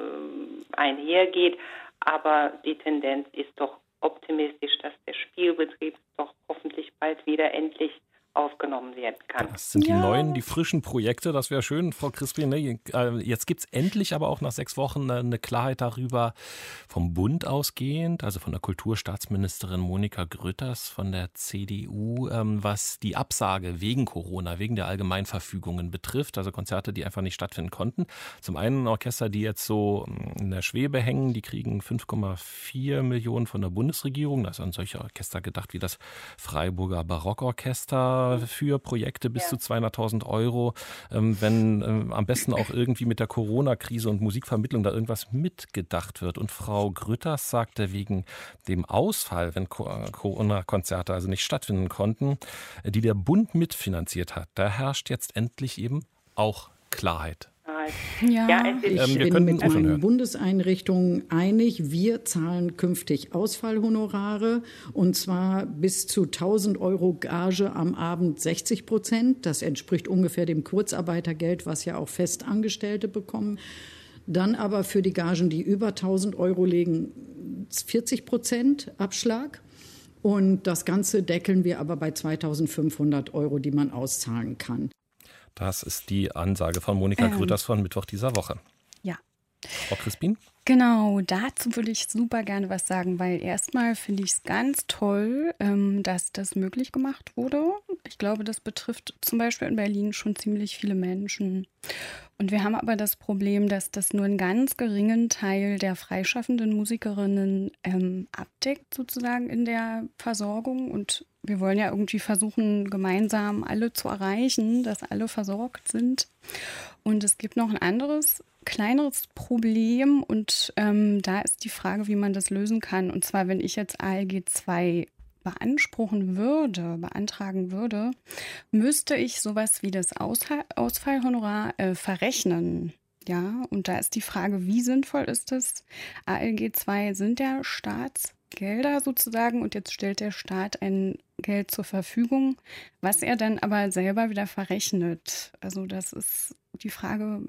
äh, einhergeht. Aber die Tendenz ist doch optimistisch, dass der Spielbetrieb doch hoffentlich bald wieder endlich aufgenommen werden kann. Das sind die ja. neuen, die frischen Projekte, das wäre schön, Frau Crispin. Ne? Jetzt gibt es endlich aber auch nach sechs Wochen eine Klarheit darüber, vom Bund ausgehend, also von der Kulturstaatsministerin Monika Grütters von der C D U, was die Absage wegen Corona, wegen der Allgemeinverfügungen betrifft, also Konzerte, die einfach nicht stattfinden konnten. Zum einen Orchester, die jetzt so in der Schwebe hängen, die kriegen fünf Komma vier Millionen von der Bundesregierung. Da ist an solche Orchester gedacht wie das Freiburger Barockorchester, für Projekte bis ja. zu zweihunderttausend Euro, ähm, wenn ähm, am besten auch irgendwie mit der Corona-Krise und Musikvermittlung da irgendwas mitgedacht wird. Und Frau Grütters sagte, wegen dem Ausfall, wenn Corona-Konzerte also nicht stattfinden konnten, die der Bund mitfinanziert hat, da herrscht jetzt endlich eben auch Klarheit. Ja, ja ich ähm, bin mit meinen hören. Bundeseinrichtungen einig, wir zahlen künftig Ausfallhonorare und zwar bis zu tausend Euro Gage am Abend sechzig Prozent. Das entspricht ungefähr dem Kurzarbeitergeld, was ja auch Festangestellte bekommen. Dann aber für die Gagen, die über tausend Euro liegen, vierzig Prozent Abschlag. Und das Ganze deckeln wir aber bei zweitausendfünfhundert Euro, die man auszahlen kann. Das ist die Ansage von Monika ähm, Grütters von Mittwoch dieser Woche. Ja. Frau Crispin? Genau, dazu würde ich super gerne was sagen, weil erstmal finde ich es ganz toll, ähm, dass das möglich gemacht wurde. Ich glaube, das betrifft zum Beispiel in Berlin schon ziemlich viele Menschen. Und wir haben aber das Problem, dass das nur einen ganz geringen Teil der freischaffenden Musikerinnen ähm, abdeckt, sozusagen in der Versorgung. Und wir wollen ja irgendwie versuchen, gemeinsam alle zu erreichen, dass alle versorgt sind. Und es gibt noch ein anderes, kleineres Problem und ähm, da ist die Frage, wie man das lösen kann. Und zwar, wenn ich jetzt A L G zwei beanspruchen würde, beantragen würde, müsste ich sowas wie das Ausha- Ausfallhonorar äh, verrechnen. Ja, und da ist die Frage, wie sinnvoll ist das? A L G zwei sind ja Staatsgelder sozusagen und jetzt stellt der Staat ein Geld zur Verfügung, was er dann aber selber wieder verrechnet. Also das ist die Frage,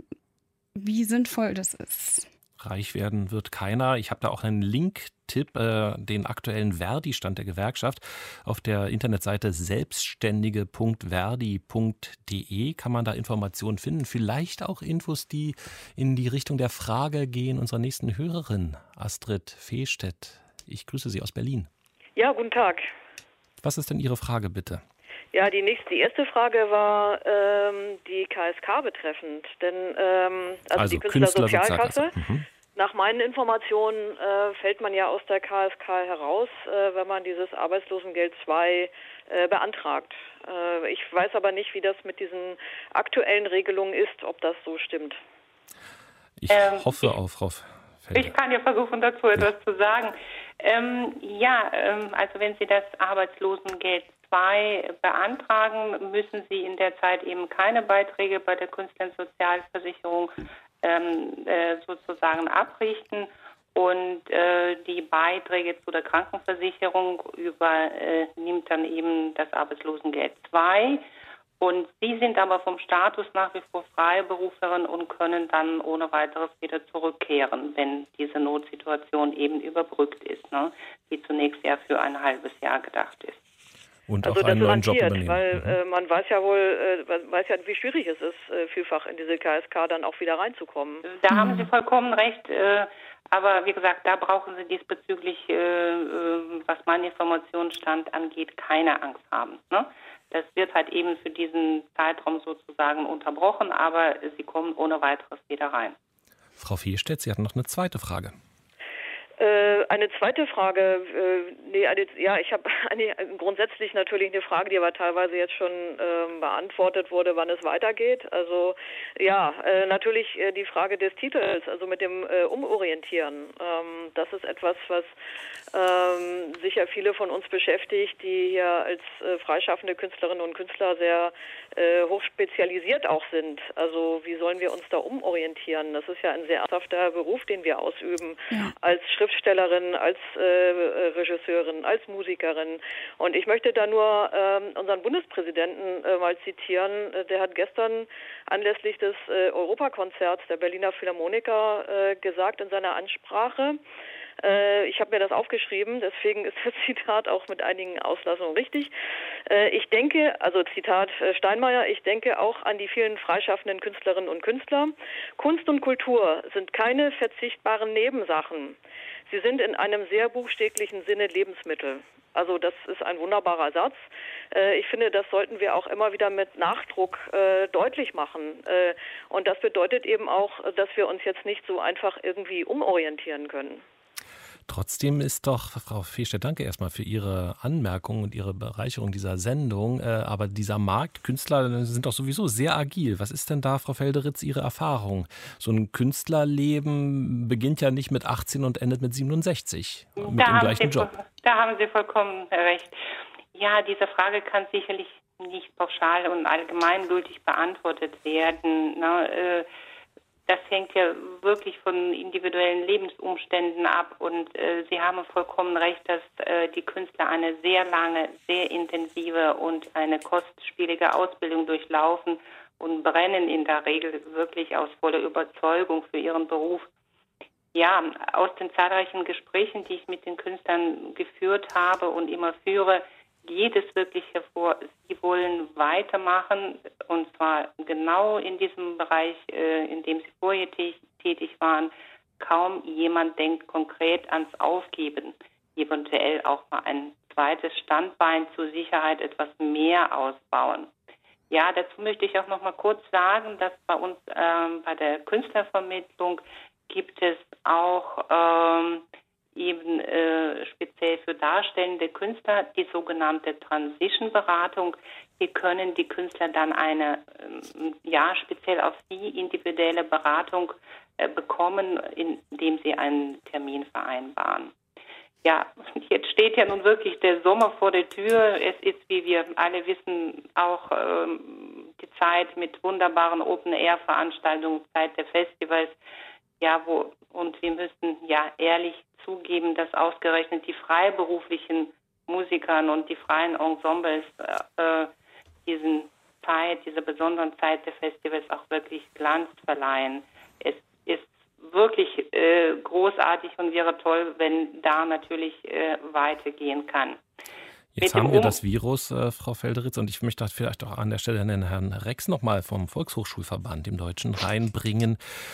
wie sinnvoll das ist. Reich werden wird keiner. Ich habe da auch einen Link-Tipp, äh, den aktuellen Verdi-Stand der Gewerkschaft. Auf der Internetseite selbstständige punkt verdi punkt de kann man da Informationen finden. Vielleicht auch Infos, die in die Richtung der Frage gehen unserer nächsten Hörerin, Astrid Fehstedt. Ich grüße Sie aus Berlin. Ja, guten Tag. Was ist denn Ihre Frage, bitte? Ja, die nächste, die erste Frage war ähm, die K S K betreffend, denn ähm, also, also die Künstlersozialkasse. Künstler mhm. Nach meinen Informationen äh, fällt man ja aus der K S K heraus, äh, wenn man dieses Arbeitslosengeld zwei äh, beantragt. Äh, ich weiß aber nicht, wie das mit diesen aktuellen Regelungen ist, ob das so stimmt. Ich ähm, hoffe auf Frau Felde. Ich kann ja versuchen, dazu ja. etwas zu sagen. Ähm, ja, ähm, also wenn Sie das Arbeitslosengeld zwei beantragen, müssen Sie in der Zeit eben keine Beiträge bei der Künstlersozialversicherung ähm, äh, sozusagen abrichten. Und äh, die Beiträge zu der Krankenversicherung übernimmt dann eben das Arbeitslosengeld zwei. Und sie sind aber vom Status nach wie vor Freiberuflerin und können dann ohne weiteres wieder zurückkehren, wenn diese Notsituation eben überbrückt ist, ne? Die zunächst ja für ein halbes Jahr gedacht ist. Und also auch einen neuen Job rentiert, übernehmen. Weil mhm. äh, man weiß ja wohl, äh, weiß ja, wie schwierig es ist, äh, vielfach in diese K S K dann auch wieder reinzukommen. Da mhm. haben Sie vollkommen recht. Äh, aber wie gesagt, da brauchen Sie diesbezüglich, äh, äh, was meine Informationsstand angeht, keine Angst haben. Ne? Das wird halt eben für diesen Zeitraum sozusagen unterbrochen, aber Sie kommen ohne weiteres wieder rein. Frau Fehlstedt, Sie hatten noch eine zweite Frage. Äh, eine zweite Frage, äh, nee, eine, ja, ich habe grundsätzlich natürlich eine Frage, die aber teilweise jetzt schon äh, beantwortet wurde, wann es weitergeht. Also ja, äh, natürlich äh, die Frage des Titels, also mit dem äh, Umorientieren. Ähm, das ist etwas, was ähm, sicher viele von uns beschäftigt, die ja als äh, freischaffende Künstlerinnen und Künstler sehr äh, hochspezialisiert auch sind. Also wie sollen wir uns da umorientieren? Das ist ja ein sehr ernsthafter Beruf, den wir ausüben, ja. als Schriftstellerin, als äh, Regisseurin, als Musikerin. Und ich möchte da nur äh, unseren Bundespräsidenten äh, mal zitieren. Der hat gestern anlässlich des äh, Europakonzerts der Berliner Philharmoniker äh, gesagt in seiner Ansprache, ich habe mir das aufgeschrieben, deswegen ist das Zitat auch mit einigen Auslassungen richtig. Ich denke, also Zitat Steinmeier, ich denke auch an die vielen freischaffenden Künstlerinnen und Künstler. Kunst und Kultur sind keine verzichtbaren Nebensachen. Sie sind in einem sehr buchstäblichen Sinne Lebensmittel. Also das ist ein wunderbarer Satz. Ich finde, das sollten wir auch immer wieder mit Nachdruck äh, deutlich machen. Äh, und das bedeutet eben auch, dass wir uns jetzt nicht so einfach irgendwie umorientieren können. Trotzdem ist doch, Frau Fehlstedt, danke erstmal für Ihre Anmerkung und Ihre Bereicherung dieser Sendung. Äh, aber dieser Markt, Künstler sind doch sowieso sehr agil. Was ist denn da, Frau Felderitz, Ihre Erfahrung? So ein Künstlerleben beginnt ja nicht mit achtzehn und endet mit siebenundsechzig, mit da dem gleichen Sie, Job. Da haben Sie vollkommen recht. Ja, diese Frage kann sicherlich nicht pauschal und allgemeingültig beantwortet werden. Ne? Äh, Das hängt ja wirklich von individuellen Lebensumständen ab und äh, Sie haben vollkommen recht, dass äh, die Künstler eine sehr lange, sehr intensive und eine kostspielige Ausbildung durchlaufen und brennen in der Regel wirklich aus voller Überzeugung für ihren Beruf. Ja, aus den zahlreichen Gesprächen, die ich mit den Künstlern geführt habe und immer führe, geht es wirklich hervor, sie wollen weitermachen und zwar genau in diesem Bereich, äh, in dem sie vorher tätig waren. Kaum jemand denkt konkret ans Aufgeben, eventuell auch mal ein zweites Standbein zur Sicherheit etwas mehr ausbauen. Ja, dazu möchte ich auch noch mal kurz sagen, dass bei uns ähm, bei der Künstlervermittlung gibt es auch ähm, eben äh, speziell für darstellende Künstler die sogenannte Transition-Beratung. Hier können die Künstler dann eine, ähm, ja, speziell auf sie individuelle Beratung äh, bekommen, indem sie einen Termin vereinbaren. Ja, jetzt steht ja nun wirklich der Sommer vor der Tür. Es ist, wie wir alle wissen, auch ähm, die Zeit mit wunderbaren Open-Air-Veranstaltungen, Zeit der Festivals. Ja, wo, und wir müssen ja ehrlich zugeben, dass ausgerechnet die freiberuflichen Musikern und die freien Ensembles äh, diesen Zeit, dieser besonderen Zeit der Festivals auch wirklich Glanz verleihen. Es ist wirklich äh, großartig und wäre toll, wenn da natürlich äh, weitergehen kann. Jetzt haben wir das Virus, äh, Frau Felderitz, und ich möchte vielleicht auch an der Stelle den Herrn Rex nochmal vom Volkshochschulverband, dem Deutschen, reinbringen.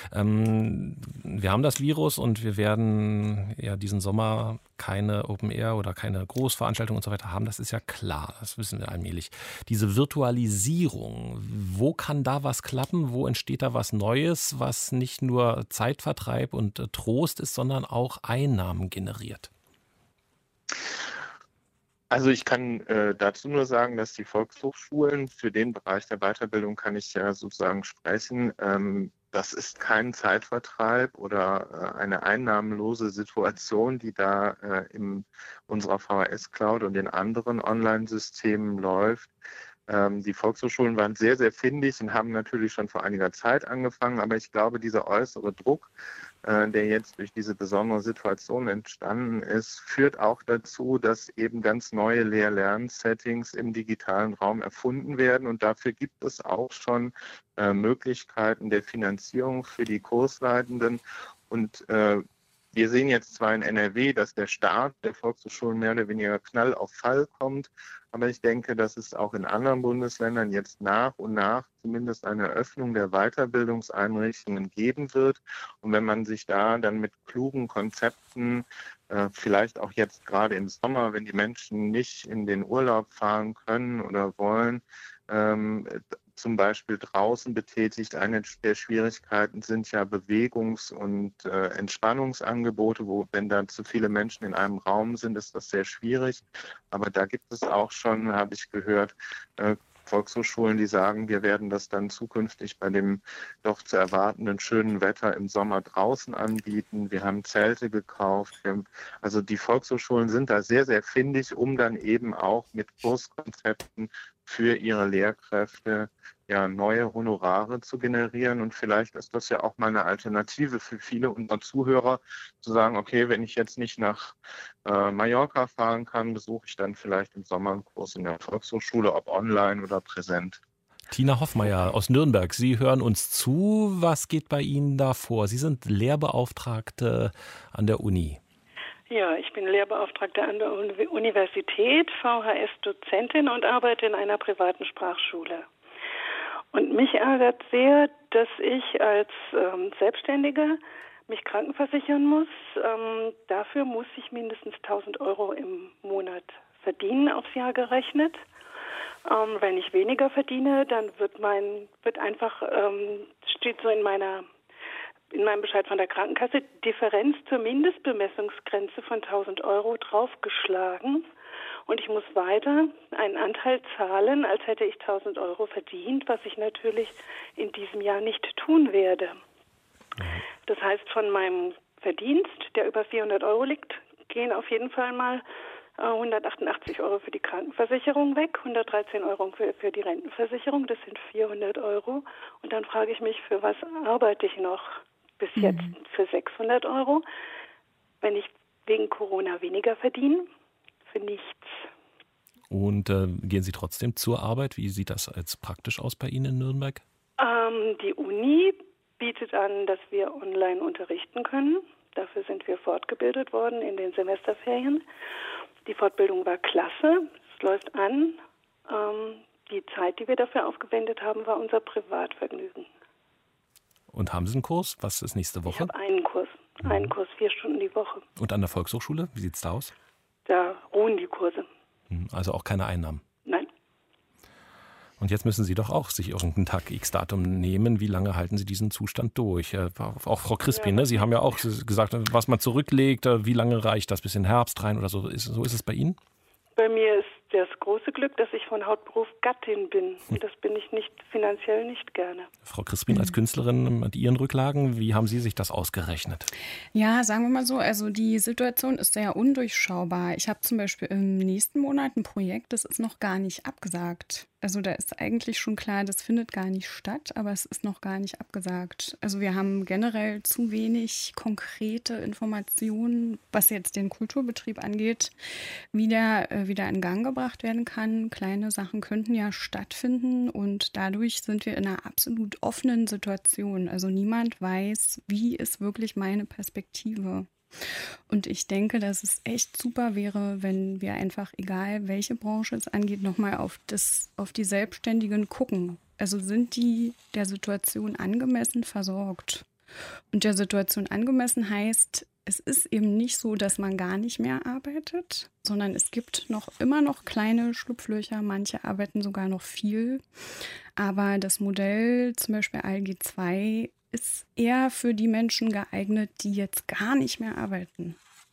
Ähm, wir haben das Virus und wir werden ja diesen Sommer keine Open Air oder keine Großveranstaltungen und so weiter haben. Das ist ja klar, das wissen wir allmählich. Diese Virtualisierung, wo kann da was klappen? Wo entsteht da was Neues, was nicht nur Zeitvertreib und äh, Trost ist, sondern auch Einnahmen generiert? Also ich kann äh, dazu nur sagen, dass die Volkshochschulen, für den Bereich der Weiterbildung kann ich ja sozusagen sprechen, ähm, das ist kein Zeitvertreib oder äh, eine einnahmenlose Situation, die da äh, in unserer V H S-Cloud und den anderen Online-Systemen läuft. Ähm, die Volkshochschulen waren sehr, sehr findig und haben natürlich schon vor einiger Zeit angefangen, aber ich glaube, dieser äußere Druck, äh, der jetzt durch diese besondere Situation entstanden ist, führt auch dazu, dass eben ganz neue Lehr-Lern-Settings im digitalen Raum erfunden werden und dafür gibt es auch schon äh, Möglichkeiten der Finanzierung für die Kursleitenden und äh, wir sehen jetzt zwar in N R W, dass der Start der Volkshochschulen mehr oder weniger Knall auf Fall kommt, aber ich denke, dass es auch in anderen Bundesländern jetzt nach und nach zumindest eine Öffnung der Weiterbildungseinrichtungen geben wird. Und wenn man sich da dann mit klugen Konzepten, äh, vielleicht auch jetzt gerade im Sommer, wenn die Menschen nicht in den Urlaub fahren können oder wollen, ähm, zum Beispiel draußen betätigt. Eine der Schwierigkeiten sind ja Bewegungs- und äh, Entspannungsangebote, wo, wenn da zu viele Menschen in einem Raum sind, ist das sehr schwierig. Aber da gibt es auch schon, habe ich gehört, äh, Volkshochschulen, die sagen, wir werden das dann zukünftig bei dem doch zu erwartenden schönen Wetter im Sommer draußen anbieten. Wir haben Zelte gekauft. Wir haben, also die Volkshochschulen sind da sehr, sehr findig, um dann eben auch mit Kurskonzepten für ihre Lehrkräfte ja neue Honorare zu generieren. Und vielleicht ist das ja auch mal eine Alternative für viele unserer Zuhörer, zu sagen, okay, wenn ich jetzt nicht nach äh, Mallorca fahren kann, besuche ich dann vielleicht im Sommer einen Kurs in der Volkshochschule, ob online oder präsent. Tina Hoffmeier aus Nürnberg, Sie hören uns zu. Was geht bei Ihnen da vor? Sie sind Lehrbeauftragte an der Uni. Ja, ich bin Lehrbeauftragte an der Universität, V H S-Dozentin und arbeite in einer privaten Sprachschule. Und mich ärgert sehr, dass ich als ähm, Selbstständige mich krankenversichern muss. Ähm, dafür muss ich mindestens tausend Euro im Monat verdienen, aufs Jahr gerechnet. Ähm, wenn ich weniger verdiene, dann wird mein, wird einfach, ähm, steht so in meiner in meinem Bescheid von der Krankenkasse, Differenz zur Mindestbemessungsgrenze von tausend Euro draufgeschlagen. Und ich muss weiter einen Anteil zahlen, als hätte ich tausend Euro verdient, was ich natürlich in diesem Jahr nicht tun werde. Das heißt, von meinem Verdienst, der über vierhundert Euro liegt, gehen auf jeden Fall mal äh, hundertachtundachtzig Euro für die Krankenversicherung weg, hundertdreizehn Euro für, für die Rentenversicherung, das sind vierhundert Euro. Und dann frage ich mich, für was arbeite ich noch? Bis jetzt für sechshundert Euro. Wenn ich wegen Corona weniger verdiene, für nichts. Und äh, gehen Sie trotzdem zur Arbeit? Wie sieht das jetzt praktisch aus bei Ihnen in Nürnberg? Ähm, die Uni bietet an, dass wir online unterrichten können. Dafür sind wir fortgebildet worden in den Semesterferien. Die Fortbildung war klasse. Es läuft an. Ähm, die Zeit, die wir dafür aufgewendet haben, war unser Privatvergnügen. Und haben Sie einen Kurs? Was ist nächste Woche? Ich habe einen Kurs. Einen Kurs, vier Stunden die Woche. Und an der Volkshochschule? Wie sieht es da aus? Da ruhen die Kurse. Also auch keine Einnahmen? Nein. Und jetzt müssen Sie doch auch sich irgendeinen Tag X-Datum nehmen. Wie lange halten Sie diesen Zustand durch? Auch Frau Crispin, ja. Ne? Sie haben ja auch gesagt, was man zurücklegt, wie lange reicht das bis in Herbst rein oder so? Ist, so ist es bei Ihnen? Bei mir ist das große Glück, dass ich von Hauptberuf Gattin bin. Und das bin ich nicht finanziell nicht gerne. Frau Crispin, als Künstlerin mit Ihren Rücklagen, wie haben Sie sich das ausgerechnet? Ja, sagen wir mal so, also die Situation ist sehr undurchschaubar. Ich habe zum Beispiel im nächsten Monat ein Projekt, das ist noch gar nicht abgesagt. Also da ist eigentlich schon klar, das findet gar nicht statt, aber es ist noch gar nicht abgesagt. Also wir haben generell zu wenig konkrete Informationen, was jetzt den Kulturbetrieb angeht, wie der äh, wieder in Gang gebracht werden kann. Kleine Sachen könnten ja stattfinden und dadurch sind wir in einer absolut offenen Situation. Also niemand weiß, wie ist wirklich meine Perspektive. Und ich denke, dass es echt super wäre, wenn wir einfach, egal welche Branche es angeht, nochmal auf das, auf die Selbstständigen gucken. Also sind die der Situation angemessen versorgt? Und der Situation angemessen heißt, es ist eben nicht so, dass man gar nicht mehr arbeitet, sondern es gibt noch immer noch kleine Schlupflöcher. Manche arbeiten sogar noch viel. Aber das Modell, zum Beispiel A L G zwei, ist eher für die Menschen geeignet, die jetzt gar nicht mehr arbeiten.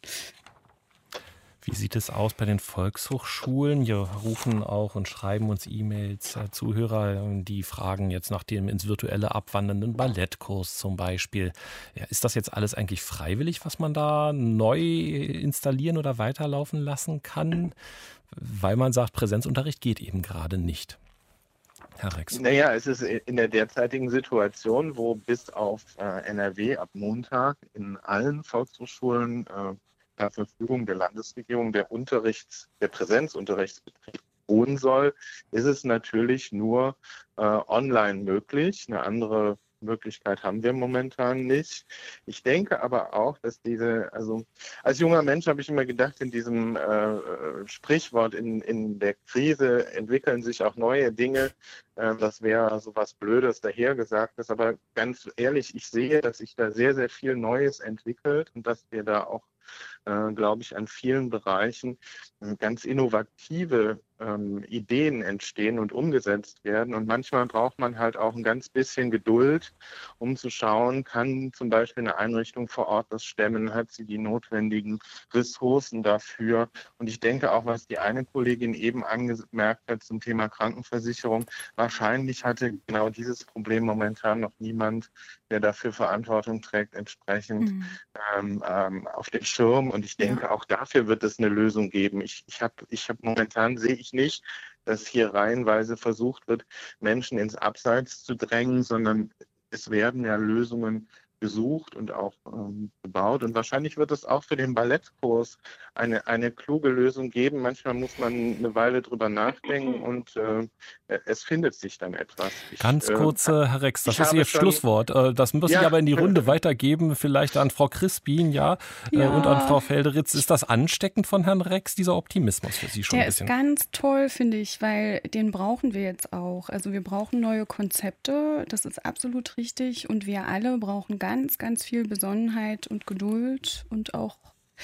Wie sieht es aus bei den Volkshochschulen? Wir rufen auch und schreiben uns E-Mails, äh, Zuhörer, die fragen jetzt nach dem ins Virtuelle abwandernden Ballettkurs zum Beispiel. Ja, ist das jetzt alles eigentlich freiwillig, was man da neu installieren oder weiterlaufen lassen kann? Weil man sagt, Präsenzunterricht geht eben gerade nicht. Herr Rex? Naja, es ist in der derzeitigen Situation, wo bis auf äh, N R W ab Montag in allen Volkshochschulen äh, per Verfügung der Landesregierung der Unterrichts, der Präsenzunterrichtsbetrieb ruhen soll, ist es natürlich nur äh, online möglich. Eine andere Möglichkeit haben wir momentan nicht. Ich denke aber auch, dass diese, also als junger Mensch habe ich immer gedacht, in diesem äh, Sprichwort, in, in der Krise entwickeln sich auch neue Dinge. Äh, das wäre so was Blödes dahergesagtes. Aber ganz ehrlich, ich sehe, dass sich da sehr, sehr viel Neues entwickelt und dass wir da auch, äh, glaube ich, an vielen Bereichen äh, ganz innovative ähm, Ideen entstehen und umgesetzt werden. Und manchmal braucht man halt auch ein ganz bisschen Geduld, um zu schauen, kann zum Beispiel eine Einrichtung vor Ort das stemmen, hat sie die notwendigen Ressourcen dafür. Und ich denke auch, was die eine Kollegin eben angemerkt hat zum Thema Krankenversicherung, wahrscheinlich hatte genau dieses Problem momentan noch niemand, der dafür Verantwortung trägt, entsprechend mhm. ähm, ähm, auf den Schirm. Und ich denke, ja. auch dafür wird es eine Lösung geben. Ich, ich habe ich hab momentan, sehe ich nicht, dass hier reihenweise versucht wird, Menschen ins Abseits zu drängen, sondern es werden ja Lösungen gesucht und auch ähm, gebaut. Und wahrscheinlich wird es auch für den Ballettkurs eine, eine kluge Lösung geben. Manchmal muss man eine Weile drüber nachdenken und äh, es findet sich dann etwas. Ich, Ganz kurz, äh, Herr Rex, das ist Ihr schon, Schlusswort. Das muss ja. ich aber in die Runde weitergeben, vielleicht an Frau Crispin, ja, ja. und an Frau Felderitz. Ist das ansteckend von Herrn Rex, dieser Optimismus für Sie schon Der ein bisschen? Der ist ganz toll, finde ich, weil den brauchen wir jetzt auch. Also wir brauchen neue Konzepte, das ist absolut richtig und wir alle brauchen ganz ganz, ganz viel Besonnenheit und Geduld und auch,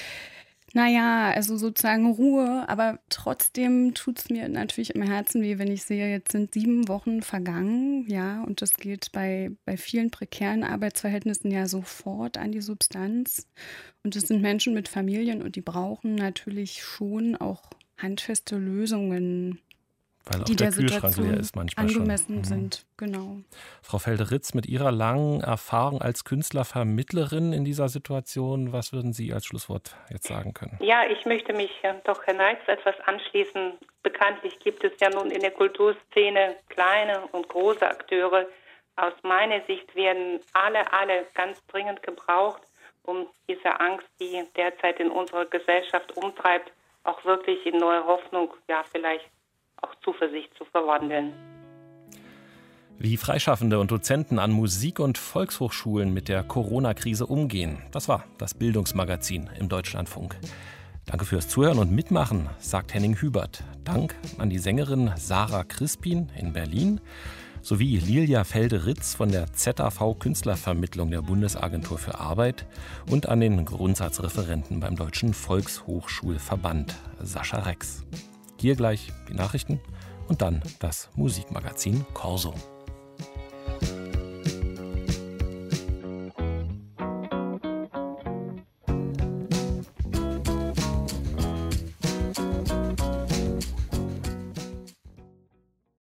naja, also sozusagen Ruhe, aber trotzdem tut es mir natürlich im Herzen weh, wenn ich sehe, jetzt sind sieben Wochen vergangen, ja, und das geht bei, bei vielen prekären Arbeitsverhältnissen ja sofort an die Substanz und es sind Menschen mit Familien und die brauchen natürlich schon auch handfeste Lösungen, weil auch die der, der Kühlschrank leer ist manchmal angemessen schon. sind, genau. Frau Felderitz, mit Ihrer langen Erfahrung als Künstlervermittlerin in dieser Situation, was würden Sie als Schlusswort jetzt sagen können? Ja, ich möchte mich doch Herrn Reitz etwas anschließen. Bekanntlich gibt es ja nun in der Kulturszene kleine und große Akteure. Aus meiner Sicht werden alle, alle ganz dringend gebraucht, um diese Angst, die derzeit in unserer Gesellschaft umtreibt, auch wirklich in neue Hoffnung, ja vielleicht auch Zuversicht zu verwandeln. Wie Freischaffende und Dozenten an Musik- und Volkshochschulen mit der Corona-Krise umgehen, das war das Bildungsmagazin im Deutschlandfunk. Danke fürs Zuhören und Mitmachen, sagt Henning Hubert. Dank an die Sängerin Sarah Crispin in Berlin sowie Lilia Felderitz von der Z A V Künstlervermittlung der Bundesagentur für Arbeit und an den Grundsatzreferenten beim Deutschen Volkshochschulverband Sascha Rex. Hier gleich die Nachrichten und dann das Musikmagazin Corso.